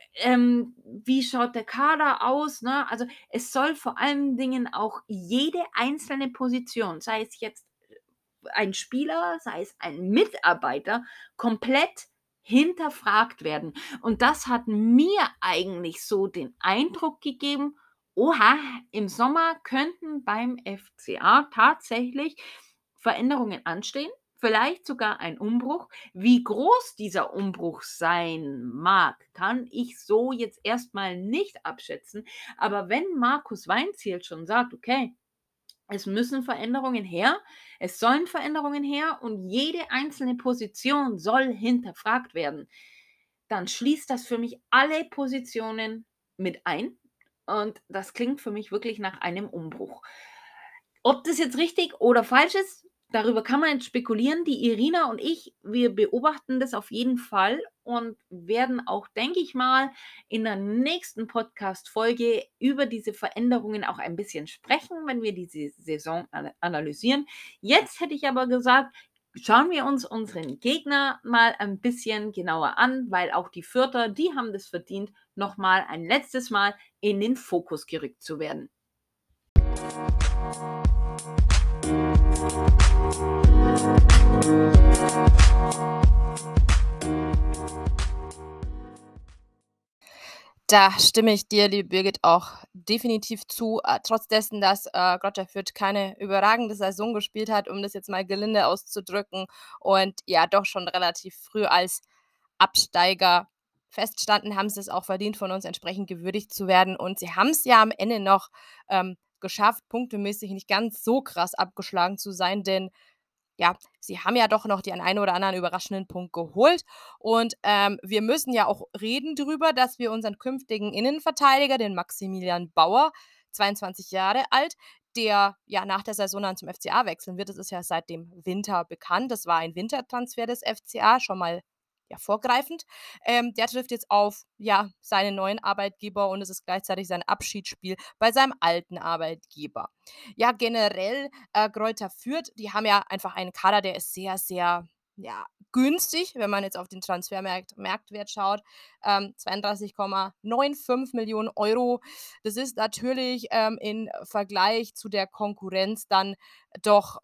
wie schaut der Kader aus, ne? Also, es soll vor allen Dingen auch jede einzelne Position, sei es jetzt ein Spieler, sei es ein Mitarbeiter, komplett hinterfragt werden. Und das hat mir eigentlich so den Eindruck gegeben, oha, im Sommer könnten beim FCA tatsächlich Veränderungen anstehen, vielleicht sogar ein Umbruch. Wie groß dieser Umbruch sein mag, kann ich so jetzt erstmal nicht abschätzen. Aber wenn Markus Weinzierl schon sagt, okay, es müssen Veränderungen her, es sollen Veränderungen her und jede einzelne Position soll hinterfragt werden, dann schließt das für mich alle Positionen mit ein und das klingt für mich wirklich nach einem Umbruch. Ob das jetzt richtig oder falsch ist, darüber kann man jetzt spekulieren. Die Irina und ich, wir beobachten das auf jeden Fall und werden auch, denke ich mal, in der nächsten Podcast-Folge über diese Veränderungen auch ein bisschen sprechen, wenn wir diese Saison analysieren. Jetzt hätte ich aber gesagt, schauen wir uns unseren Gegner mal ein bisschen genauer an, weil auch die Fürther, die haben das verdient, nochmal ein letztes Mal in den Fokus gerückt zu werden. Da stimme ich dir, liebe Birgit, auch definitiv zu. Trotz dessen, dass Greuther Fürth keine überragende Saison gespielt hat, um das jetzt mal gelinde auszudrücken, und ja doch schon relativ früh als Absteiger feststanden, haben sie es auch verdient, von uns entsprechend gewürdigt zu werden. Und sie haben es ja am Ende noch geschafft, punktemäßig nicht ganz so krass abgeschlagen zu sein, denn ja, sie haben ja doch noch den einen oder anderen überraschenden Punkt geholt. Und wir müssen ja auch reden drüber, dass wir unseren künftigen Innenverteidiger, den Maximilian Bauer, 22 Jahre alt, der ja nach der Saison dann zum FCA wechseln wird. Das ist ja seit dem Winter bekannt. Das war ein Wintertransfer des FCA, schon mal ja, vorgreifend. Der trifft jetzt auf ja, seinen neuen Arbeitgeber und es ist gleichzeitig sein Abschiedsspiel bei seinem alten Arbeitgeber. Ja, generell Greuther Fürth, die haben ja einfach einen Kader, der ist sehr, sehr, ja, günstig, wenn man jetzt auf den Marktwert schaut. 32,95 Millionen Euro. Das ist natürlich im Vergleich zu der Konkurrenz dann doch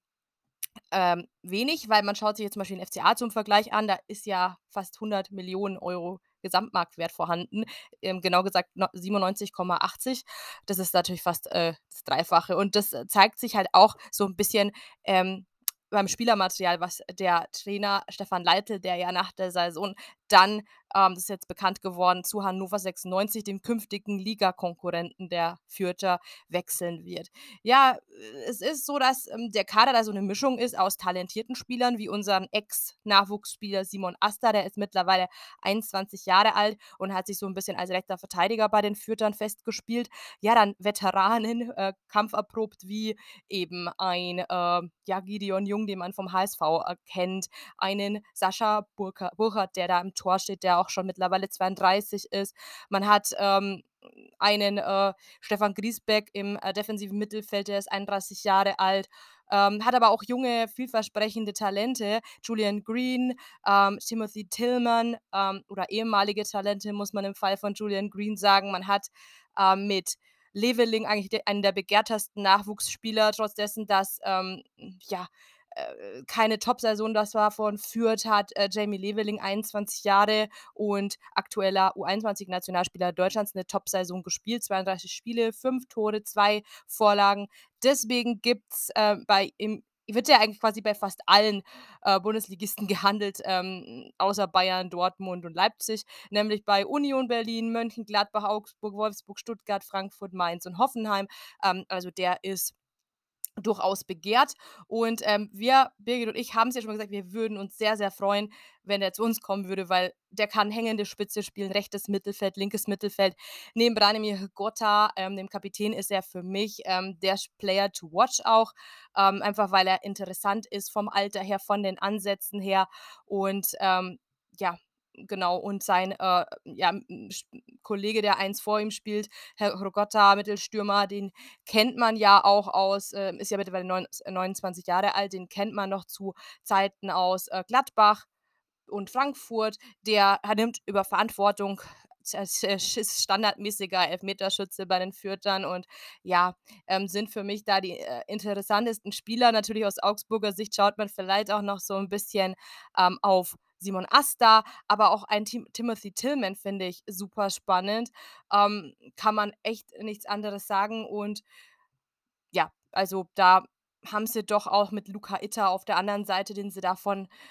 wenig, weil man schaut sich jetzt zum Beispiel den FCA zum Vergleich an, da ist ja fast 100 Millionen Euro Gesamtmarktwert vorhanden, genau gesagt 97,80. Das ist natürlich fast das Dreifache und das zeigt sich halt auch so ein bisschen beim Spielermaterial, was der Trainer Stefan Leitl, der ja nach der Saison dann, das ist jetzt bekannt geworden, zu Hannover 96, dem künftigen Ligakonkurrenten der Fürther, wechseln wird. Ja, es ist so, dass der Kader da so eine Mischung ist aus talentierten Spielern wie unseren Ex-Nachwuchsspieler Simon Asta, der ist mittlerweile 21 Jahre alt und hat sich so ein bisschen als rechter Verteidiger bei den Fürthern festgespielt. Ja, dann Veteranen, kampferprobt wie eben ein, ja, Gideon Jung, den man vom HSV kennt, einen Sascha Burchert, der da im Tor steht, der auch schon mittlerweile 32 ist. Man hat einen Stefan Griesbeck im defensiven Mittelfeld, der ist 31 Jahre alt, hat aber auch junge, vielversprechende Talente. Julian Green, Timothy Tillman oder ehemalige Talente, muss man im Fall von Julian Green sagen. Man hat mit Leveling eigentlich einen der begehrtesten Nachwuchsspieler, trotz dessen, dass ja, keine Top-Saison. Das war von Fürth, hat Jamie Leveling, 21 Jahre und aktueller U21-Nationalspieler Deutschlands, eine Top-Saison gespielt. 32 Spiele, 5 Tore, 2 Vorlagen. Deswegen gibt es wird ja eigentlich quasi bei fast allen Bundesligisten gehandelt, außer Bayern, Dortmund und Leipzig, nämlich bei Union Berlin, Mönchengladbach, Augsburg, Wolfsburg, Stuttgart, Frankfurt, Mainz und Hoffenheim. Also der ist durchaus begehrt. Und wir, Birgit und ich, haben es ja schon mal gesagt, wir würden uns sehr, sehr freuen, wenn der zu uns kommen würde, weil der kann hängende Spitze spielen, rechtes Mittelfeld, linkes Mittelfeld. Neben Branimir Hrgota, dem Kapitän, ist er für mich der Player to watch auch, einfach weil er interessant ist vom Alter her, von den Ansätzen her und ja, genau, und sein Kollege, der eins vor ihm spielt, Herr Hrgota, Mittelstürmer, den kennt man ja auch aus, ist ja mittlerweile 29 Jahre alt, den kennt man noch zu Zeiten aus Gladbach und Frankfurt. Der nimmt über Verantwortung, ist standardmäßiger Elfmeterschütze bei den Fürthern und ja, sind für mich da die interessantesten Spieler. Natürlich aus Augsburger Sicht schaut man vielleicht auch noch so ein bisschen auf Simon Asta, aber auch ein Timothy Tillman finde ich super spannend. Kann man echt nichts anderes sagen und ja, also da haben sie doch auch mit Luca Itter auf der anderen Seite, den sie da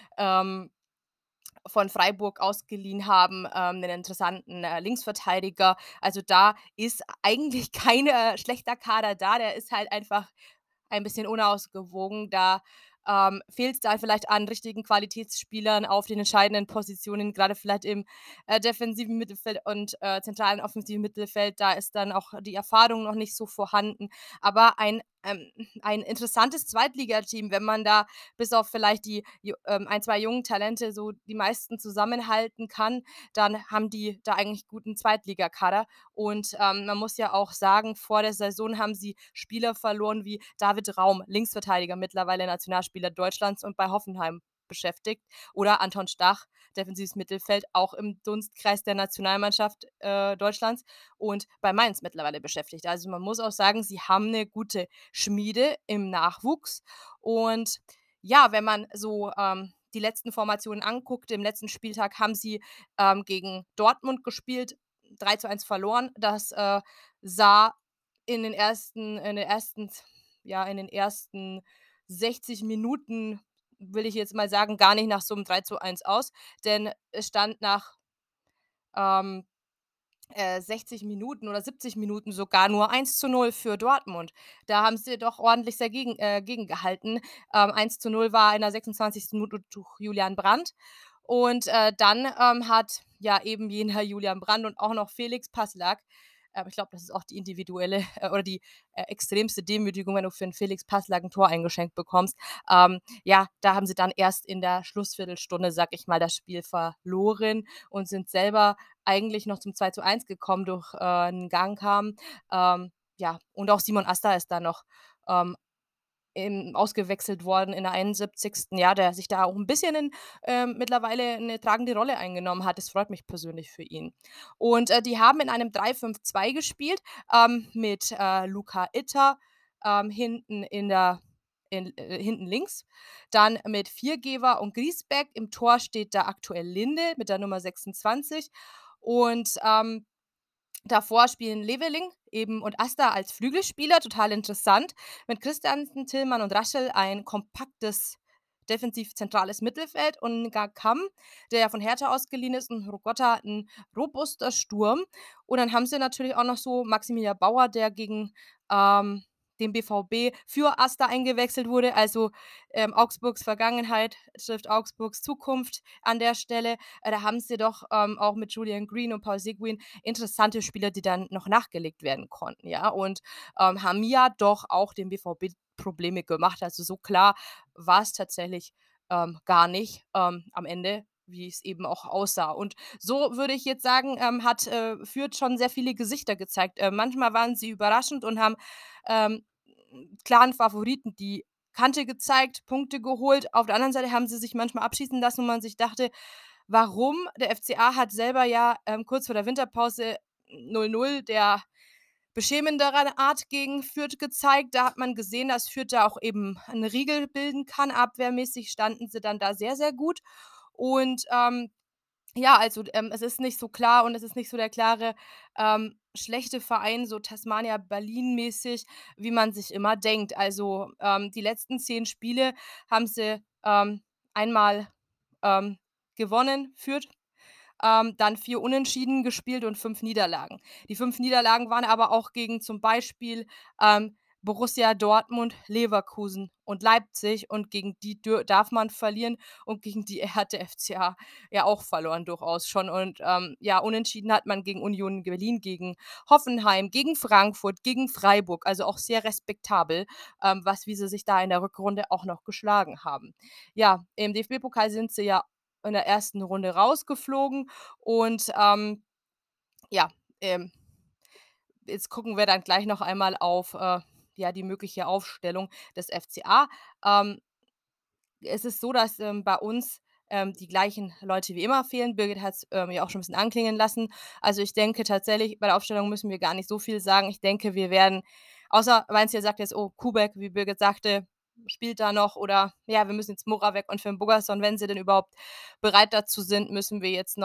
von Freiburg ausgeliehen haben, 'nen interessanten Linksverteidiger. Also da ist eigentlich kein schlechter Kader da, der ist halt einfach ein bisschen unausgewogen. Da fehlt es da vielleicht an richtigen Qualitätsspielern auf den entscheidenden Positionen, gerade vielleicht im defensiven Mittelfeld und zentralen offensiven Mittelfeld. Da ist dann auch die Erfahrung noch nicht so vorhanden. Aber ein interessantes Zweitligateam, wenn man da bis auf vielleicht die ein, 2 jungen Talente so die meisten zusammenhalten kann, dann haben die da eigentlich guten Zweitligakader. Und man muss ja auch sagen, vor der Saison haben sie Spieler verloren wie David Raum, Linksverteidiger, mittlerweile Nationalspieler Deutschlands und bei Hoffenheim beschäftigt. Oder Anton Stach, defensives Mittelfeld, auch im Dunstkreis der Nationalmannschaft Deutschlands und bei Mainz mittlerweile beschäftigt. Also man muss auch sagen, sie haben eine gute Schmiede im Nachwuchs. Und ja, wenn man so die letzten Formationen anguckt, im letzten Spieltag haben sie gegen Dortmund gespielt, 3:1 verloren. Das sah in den ersten 60 Minuten, will ich jetzt mal sagen, gar nicht nach so einem 3:1 aus, denn es stand nach ähm, 60 Minuten oder 70 Minuten sogar nur 1:0 für Dortmund. Da haben sie doch ordentlich gegengehalten. 1:0 war in der 26. Minute durch Julian Brandt. Und dann hat ja eben jener Julian Brandt und auch noch Felix Passlack, ich glaube, das ist auch die individuelle oder die extremste Demütigung, wenn du für 'n Felix Passlack 'n Tor eingeschenkt bekommst. Ja, da haben sie dann erst in der Schlussviertelstunde, sage ich mal, das Spiel verloren und sind selber eigentlich noch zum 2:1 gekommen durch 'n Gangkamm. Ja, und auch Simon Asta ist da noch ähm, ausgewechselt worden in der 71. Ja, der sich da auch ein bisschen mittlerweile eine tragende Rolle eingenommen hat. Das freut mich persönlich für ihn. Und die haben in einem 3-5-2 gespielt, mit Luca Itter hinten links, dann mit Viergeber und Griesbeck. Im Tor steht da aktuell Linde mit der Nummer 26 und davor spielen Leveling eben und Asta als Flügelspieler, total interessant. Mit Christiansen, Tillmann und Raschel ein kompaktes, defensiv zentrales Mittelfeld und Ngakam, der ja von Hertha ausgeliehen ist, und Hrgota 'n robuster Sturm. Und dann haben sie natürlich auch noch so Maximilian Bauer, der gegen den BVB für Asta eingewechselt wurde. Also Augsburgs Vergangenheit trifft Augsburgs Zukunft an der Stelle. Da haben sie doch auch mit Julian Green und Paul Seguin interessante Spieler, die dann noch nachgelegt werden konnten, ja, und haben ja doch auch dem BVB Probleme gemacht. Also so klar war es tatsächlich gar nicht am Ende, wie es eben auch aussah. Und so würde ich jetzt sagen, hat Fürth schon sehr viele Gesichter gezeigt. Manchmal waren sie überraschend und haben ähm, klaren Favoriten die Kante gezeigt, Punkte geholt. Auf der anderen Seite haben sie sich manchmal abschießen lassen, wo man sich dachte, warum? Der FCA hat selber ja kurz vor der Winterpause 0:0, der beschämendere Art gegen Fürth gezeigt. Da hat man gesehen, dass Fürth da auch eben einen Riegel bilden kann. Abwehrmäßig standen sie dann da sehr, sehr gut. Und ja, also, es ist nicht so klar und es ist nicht so der klare, schlechte Verein, so Tasmania Berlin-mäßig, wie man sich immer denkt. Also, die letzten 10 Spiele haben sie, einmal, gewonnen, Fürth, dann 4 Unentschieden gespielt und 5 Niederlagen. Die 5 Niederlagen waren aber auch gegen zum Beispiel, Borussia Dortmund, Leverkusen und Leipzig und gegen die darf man verlieren und gegen die hat der FCA ja auch verloren durchaus schon und, ja, unentschieden hat man gegen Union Berlin, gegen Hoffenheim, gegen Frankfurt, gegen Freiburg, also auch sehr respektabel, wie sie sich da in der Rückrunde auch noch geschlagen haben. Ja, im DFB-Pokal sind sie ja in der ersten Runde rausgeflogen und, ja, ähm, jetzt gucken wir dann gleich noch einmal auf, ja, die mögliche Aufstellung des FCA. Ähm, Es ist so, dass, bei uns, die gleichen Leute wie immer fehlen. Birgit hat's, ja auch schon 'n bisschen anklingen lassen. Also, ich denke tatsächlich, bei der Aufstellung müssen wir gar nicht so viel sagen. Ich denke, wir werden außer Weinziel sagt jetzt: „Oh, Kubek", wie Birgit sagte, spielt da noch oder ja, wir müssen jetzt Moravec und Finn Bogason, wenn sie denn überhaupt bereit dazu sind, müssen wir jetzt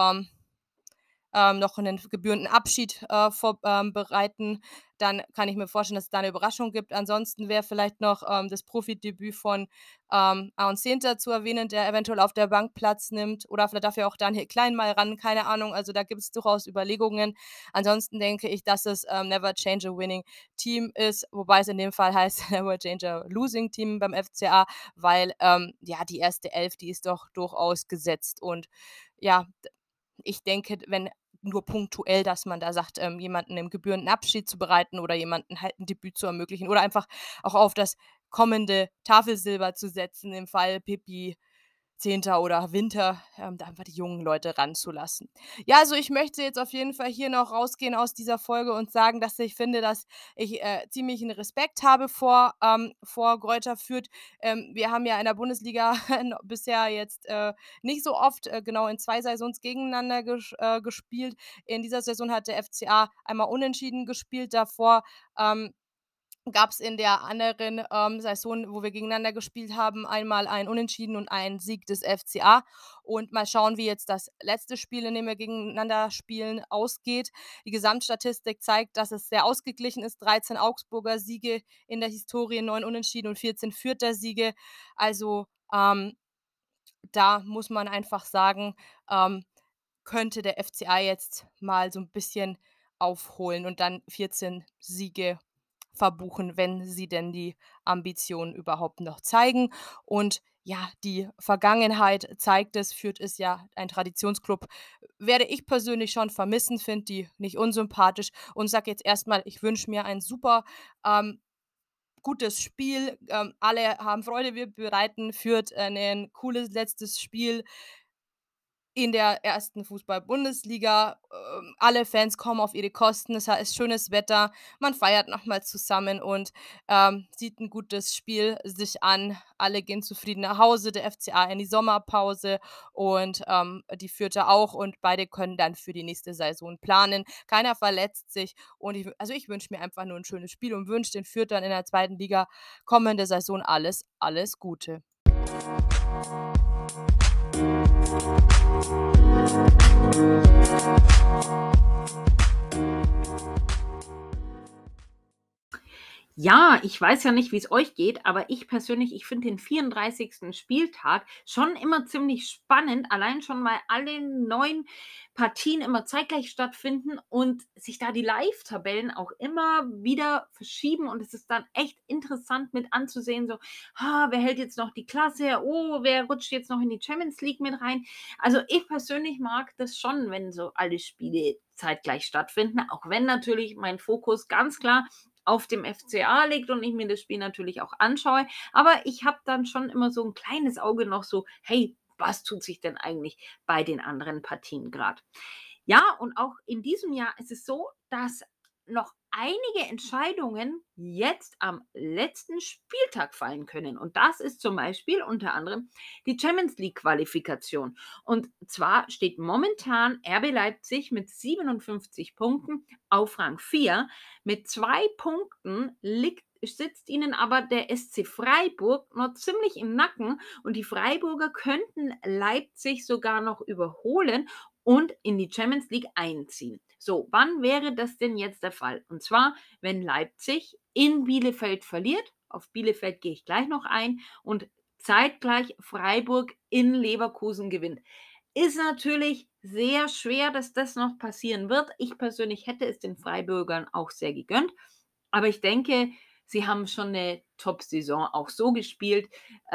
noch einen gebührenden Abschied, bereiten. Dann kann ich mir vorstellen, dass es da 'ne Überraschung gibt. Ansonsten wäre vielleicht noch, das Profidebüt von, Aaron Zehnter zu erwähnen, der eventuell auf der Bank Platz nimmt oder vielleicht darf ja auch Daniel Klein mal ran, keine Ahnung. Also, da gibt es durchaus Überlegungen. Ansonsten denke ich, dass es, never change a winning team ist, wobei es in dem Fall heißt never change a losing team beim FCA, weil, ja, die erste Elf, die ist doch durchaus gesetzt und ja, ich denke, wenn nur punktuell, dass man da sagt, jemanden im gebührenden Abschied zu bereiten oder jemanden halt 'n Debüt zu ermöglichen oder einfach auch auf das kommende Tafelsilber zu setzen, im Fall Pipi, Zehnter oder Winter, da einfach die jungen Leute ranzulassen. Ja, also ich möchte jetzt auf jeden Fall hier noch rausgehen aus dieser Folge und sagen, dass ich finde, dass ich, ziemlichen Respekt habe vor Greuther Fürth. Wir haben ja in der Bundesliga bisher jetzt, nicht so oft, genau in 2 Saisons gegeneinander gespielt. In dieser Saison hat der FCA einmal unentschieden gespielt, davor, gab es in der anderen, Saison, wo wir gegeneinander gespielt haben, einmal ein Unentschieden und einen Sieg des FCA. Und mal schauen, wie jetzt das letzte Spiel, in dem wir gegeneinander spielen, ausgeht. Die Gesamtstatistik zeigt, dass es sehr ausgeglichen ist. 13 Augsburger Siege in der Historie, 9 Unentschieden und 14 Fürther Siege. Also, da muss man einfach sagen, ähm, könnte der FCA jetzt mal so ein bisschen aufholen und dann 14 Siege verbuchen, wenn sie denn die Ambitionen überhaupt noch zeigen. Und ja, die Vergangenheit zeigt es, Fürth ist ja ein Traditionsklub, werde ich persönlich schon vermissen, finde die nicht unsympathisch und sage jetzt erstmal, ich wünsche mir ein super, gutes Spiel. Alle haben Freude, wir bereiten Fürth, 'nen cooles letztes Spiel in der ersten Fußball-Bundesliga. Alle Fans kommen auf ihre Kosten. Es ist schönes Wetter. Man feiert noch mal zusammen und, sieht ein gutes Spiel sich an. Alle gehen zufrieden nach Hause, der FCA in die Sommerpause und, die Fürther auch und beide können dann für die nächste Saison planen. Keiner verletzt sich und ich wünsche mir einfach nur ein schönes Spiel und wünsche den Fürthern in der zweiten Liga kommende Saison alles, alles Gute. Ja, ich weiß ja nicht, wie es euch geht, aber ich persönlich, ich finde den 34. Spieltag schon immer ziemlich spannend, allein schon, weil alle 9 Partien immer zeitgleich stattfinden und sich da die Live-Tabellen auch immer wieder verschieben und es ist dann echt interessant mit anzusehen, so, wer hält jetzt noch die Klasse? Oh, wer rutscht jetzt noch in die Champions League mit rein? Also, ich persönlich mag das schon, wenn so alle Spiele zeitgleich stattfinden, auch wenn natürlich mein Fokus ganz klar auf dem FCA liegt und ich mir das Spiel natürlich auch anschaue. Aber ich habe dann schon immer so ein kleines Auge noch so: „Hey, was tut sich denn eigentlich bei den anderen Partien gerade?" Ja, und auch in diesem Jahr ist es so, dass noch einige Entscheidungen jetzt am letzten Spieltag fallen können. Und das ist zum Beispiel unter anderem die Champions League Qualifikation. Und zwar steht momentan RB Leipzig mit 57 Punkten auf Rang 4. Mit 2 Punkten sitzt ihnen aber der SC Freiburg noch ziemlich im Nacken und die Freiburger könnten Leipzig sogar noch überholen und in die Champions League einziehen. So, wann wäre das denn jetzt der Fall? Und zwar, wenn Leipzig in Bielefeld verliert, auf Bielefeld gehe ich gleich noch ein, und zeitgleich Freiburg in Leverkusen gewinnt. Ist natürlich sehr schwer, dass das noch passieren wird. Ich persönlich hätte es den Freiburgern auch sehr gegönnt, aber ich denke, sie haben schon eine Top-Saison auch so gespielt,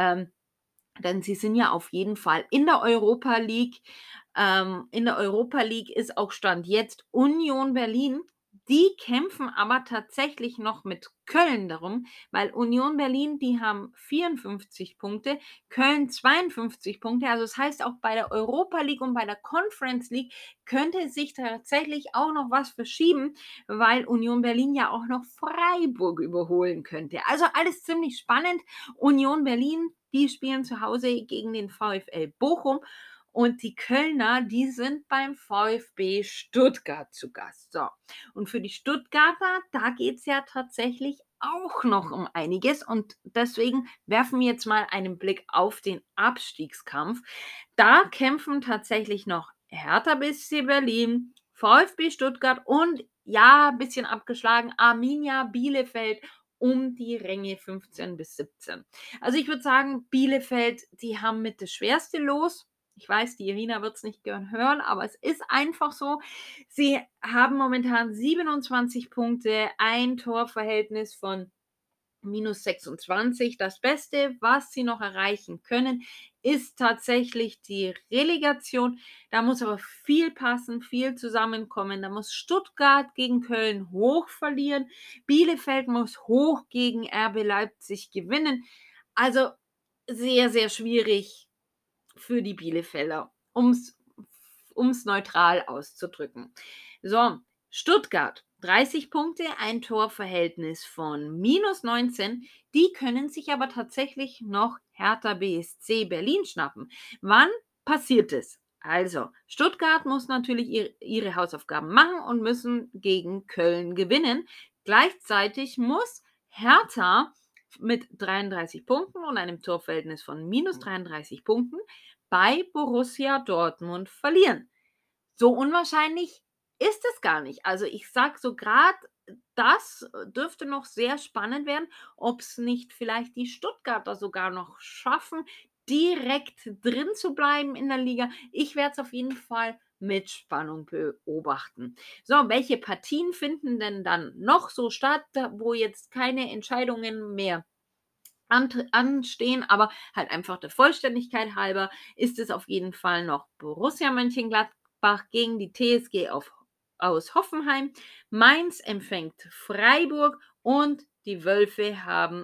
denn sie sind ja auf jeden Fall in der Europa League. In der Europa League ist auch Stand jetzt Union Berlin. Die kämpfen aber tatsächlich noch mit Köln darum, weil Union Berlin, die haben 54 Punkte, Köln 52 Punkte. Also das heißt, auch bei der Europa League und bei der Conference League könnte sich tatsächlich auch noch was verschieben, weil Union Berlin ja auch noch Freiburg überholen könnte. Also alles ziemlich spannend. Union Berlin, die spielen zu Hause gegen den VfL Bochum. Und die Kölner, die sind beim VfB Stuttgart zu Gast. So. Und für die Stuttgarter, da geht es ja tatsächlich auch noch um einiges. Und deswegen werfen wir jetzt mal einen Blick auf den Abstiegskampf. Da kämpfen tatsächlich noch Hertha BSC Berlin, VfB Stuttgart und, ja, ein bisschen abgeschlagen, Arminia Bielefeld um die Ränge 15 bis 17. Also ich würde sagen, Bielefeld, die haben mit das schwerste Los. Ich weiß, die Irina wird es nicht gern hören, aber es ist einfach so. Sie haben momentan 27 Punkte, ein Torverhältnis von -26. Das Beste, was sie noch erreichen können, ist tatsächlich die Relegation. Da muss aber viel passen, viel zusammenkommen. Da muss Stuttgart gegen Köln hoch verlieren. Bielefeld muss hoch gegen RB Leipzig gewinnen. Also sehr, sehr schwierig für die Bielefelder, um's neutral auszudrücken. So, Stuttgart, 30 Punkte, ein Torverhältnis von -19. Die können sich aber tatsächlich noch Hertha BSC Berlin schnappen. Wann passiert es? Also, Stuttgart muss natürlich ihre Hausaufgaben machen und müssen gegen Köln gewinnen. Gleichzeitig muss Hertha mit 33 Punkten und einem Torverhältnis von -33 Punkten bei Borussia Dortmund verlieren. So unwahrscheinlich ist es gar nicht. Also ich sage so, gerade das dürfte noch sehr spannend werden, ob es nicht vielleicht die Stuttgarter sogar noch schaffen, direkt drin zu bleiben in der Liga. Ich werde es auf jeden Fall mit Spannung beobachten. So, welche Partien finden denn dann noch so statt, wo jetzt keine Entscheidungen mehr anstehen, aber halt einfach der Vollständigkeit halber ist es auf jeden Fall noch Borussia Mönchengladbach gegen die TSG aus Hoffenheim. Mainz empfängt Freiburg und die Wölfe haben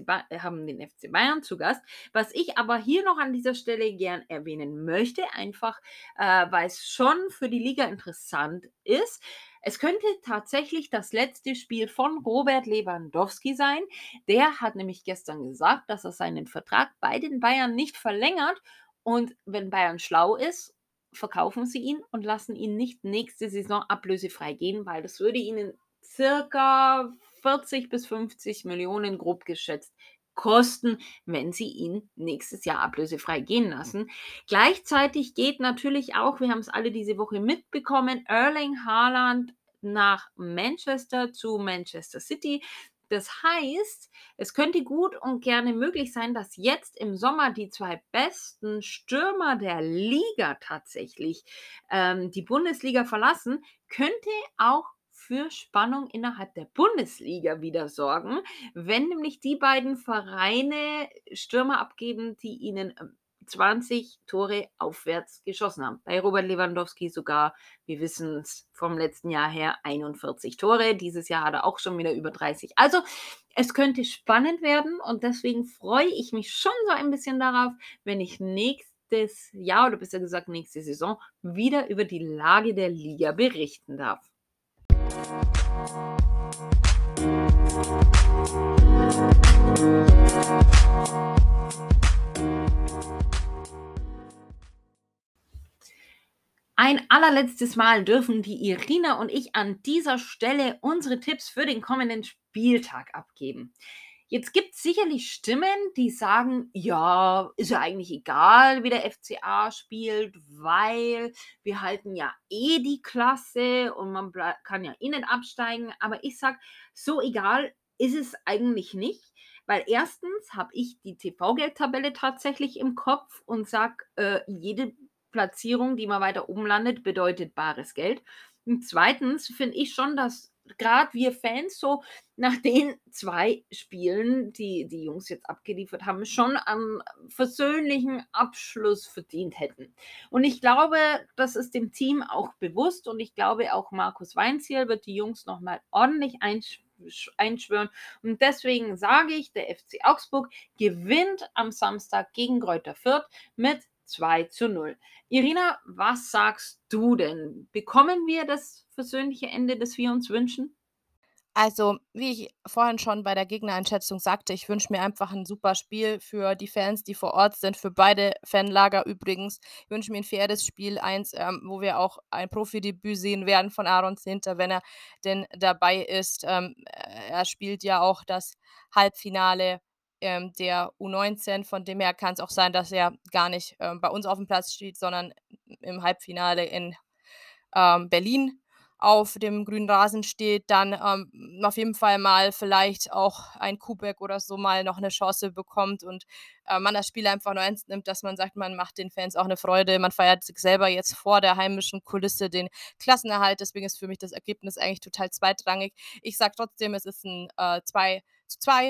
den FC Bayern zu Gast. Was ich aber hier noch an dieser Stelle gern erwähnen möchte, einfach weil es schon für die Liga interessant ist. Es könnte tatsächlich das letzte Spiel von Robert Lewandowski sein. Der hat nämlich gestern gesagt, dass er seinen Vertrag bei den Bayern nicht verlängert. Und wenn Bayern schlau ist, verkaufen sie ihn und lassen ihn nicht nächste Saison ablösefrei gehen, weil das würde ihnen circa 40 bis 50 Millionen grob geschätzt kosten, wenn sie ihn nächstes Jahr ablösefrei gehen lassen. Gleichzeitig geht natürlich auch, wir haben es alle diese Woche mitbekommen, Erling Haaland nach Manchester zu Manchester City. Das heißt, es könnte gut und gerne möglich sein, dass jetzt im Sommer die 2 besten Stürmer der Liga tatsächlich die Bundesliga verlassen, könnte auch für Spannung innerhalb der Bundesliga wieder sorgen, wenn nämlich die beiden Vereine Stürmer abgeben, die ihnen 20 Tore aufwärts geschossen haben. Bei Robert Lewandowski sogar, wir wissen es vom letzten Jahr her, 41 Tore. Dieses Jahr hat er auch schon wieder über 30. Also es könnte spannend werden und deswegen freue ich mich schon so ein bisschen darauf, wenn ich nächstes Jahr oder besser gesagt nächste Saison wieder über die Lage der Liga berichten darf. Ein allerletztes Mal dürfen die Irina und ich an dieser Stelle unsere Tipps für den kommenden Spieltag abgeben. Jetzt gibt es sicherlich Stimmen, die sagen, ja, ist ja eigentlich egal, wie der FCA spielt, weil wir halten ja eh die Klasse und man kann ja eh nicht absteigen. Aber ich sage, so egal ist es eigentlich nicht, weil erstens habe ich die TV-Geldtabelle tatsächlich im Kopf und sage, jede Platzierung, die mal weiter oben landet, bedeutet bares Geld. Und zweitens finde ich schon, dass gerade wir Fans so nach den 2 Spielen, die die Jungs jetzt abgeliefert haben, schon einen versöhnlichen Abschluss verdient hätten. Und ich glaube, das ist dem Team auch bewusst und ich glaube auch Markus Weinzierl wird die Jungs nochmal ordentlich einschwören. Und deswegen sage ich, der FC Augsburg gewinnt am Samstag gegen Greuther Fürth mit 2:0. Irina, was sagst du denn? Bekommen wir das versöhnliche Ende, das wir uns wünschen? Also, wie ich vorhin schon bei der Gegnereinschätzung sagte, ich wünsche mir einfach ein super Spiel für die Fans, die vor Ort sind, für beide Fanlager übrigens. Ich wünsche mir ein faires Spiel, eins, wo wir auch ein Profidebüt sehen werden von Aaron Zinter, wenn er denn dabei ist. Er spielt ja auch das Halbfinale, der U19, von dem her kann es auch sein, dass er gar nicht, bei uns auf dem Platz steht, sondern im Halbfinale in Berlin auf dem grünen Rasen steht, dann auf jeden Fall mal vielleicht auch ein Kubek oder so mal noch eine Chance bekommt und man das Spiel einfach nur ernst nimmt, dass man sagt, man macht den Fans auch eine Freude. Man feiert sich selber jetzt vor der heimischen Kulisse den Klassenerhalt. Deswegen ist für mich das Ergebnis eigentlich total zweitrangig. Ich sage trotzdem, es ist ein 2:2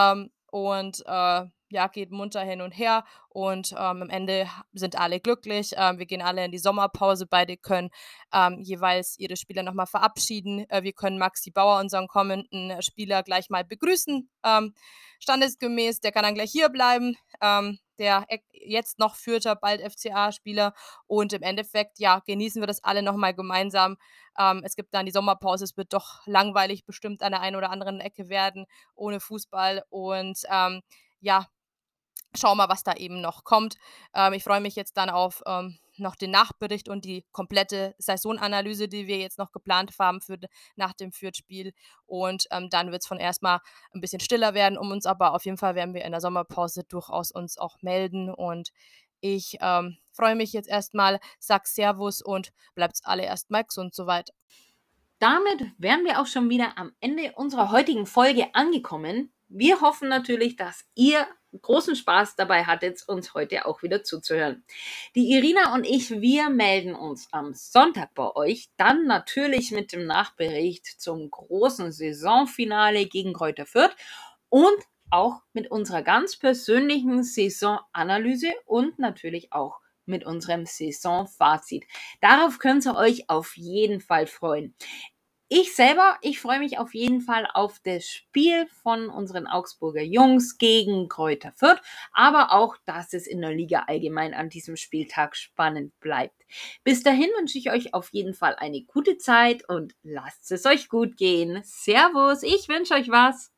und ja, geht munter hin und her und am Ende sind alle glücklich. Wir gehen alle in die Sommerpause. Beide können jeweils ihre Spieler nochmal verabschieden. Wir können Maxi Bauer, unseren kommenden Spieler, gleich mal begrüßen. Standesgemäß, der kann dann gleich hier bleiben. Der jetzt noch Fürther, bald FCA-Spieler. Und im Endeffekt, ja, genießen wir das alle nochmal gemeinsam. Es gibt dann die Sommerpause. Es wird doch langweilig bestimmt an der einen oder anderen Ecke werden, ohne Fußball. Und ja, schauen wir, was da eben noch kommt. Ich freue mich jetzt dann auf noch den Nachbericht und die komplette Saisonanalyse, die wir jetzt noch geplant haben nach dem Fürth-Spiel. Und dann wird es von erstmal ein bisschen stiller werden um uns, aber auf jeden Fall werden wir in der Sommerpause durchaus uns auch melden. Und ich freue mich jetzt erstmal, sag Servus und bleibt alle erstmal gesund soweit. Damit wären wir auch schon wieder am Ende unserer heutigen Folge angekommen. Wir hoffen natürlich, dass ihr großen Spaß dabei hattet, uns heute auch wieder zuzuhören. Die Irina und ich, wir melden uns am Sonntag bei euch, dann natürlich mit dem Nachbericht zum großen Saisonfinale gegen Greuther Fürth und auch mit unserer ganz persönlichen Saisonanalyse und natürlich auch mit unserem Saisonfazit. Darauf könnt ihr euch auf jeden Fall freuen. Ich freue mich auf jeden Fall auf das Spiel von unseren Augsburger Jungs gegen Greuther Fürth, aber auch, dass es in der Liga allgemein an diesem Spieltag spannend bleibt. Bis dahin wünsche ich euch auf jeden Fall eine gute Zeit und lasst es euch gut gehen. Servus, ich wünsche euch was.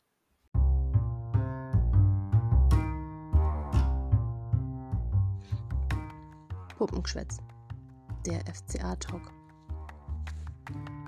Puppengeschwätz. Der FCA-Talk.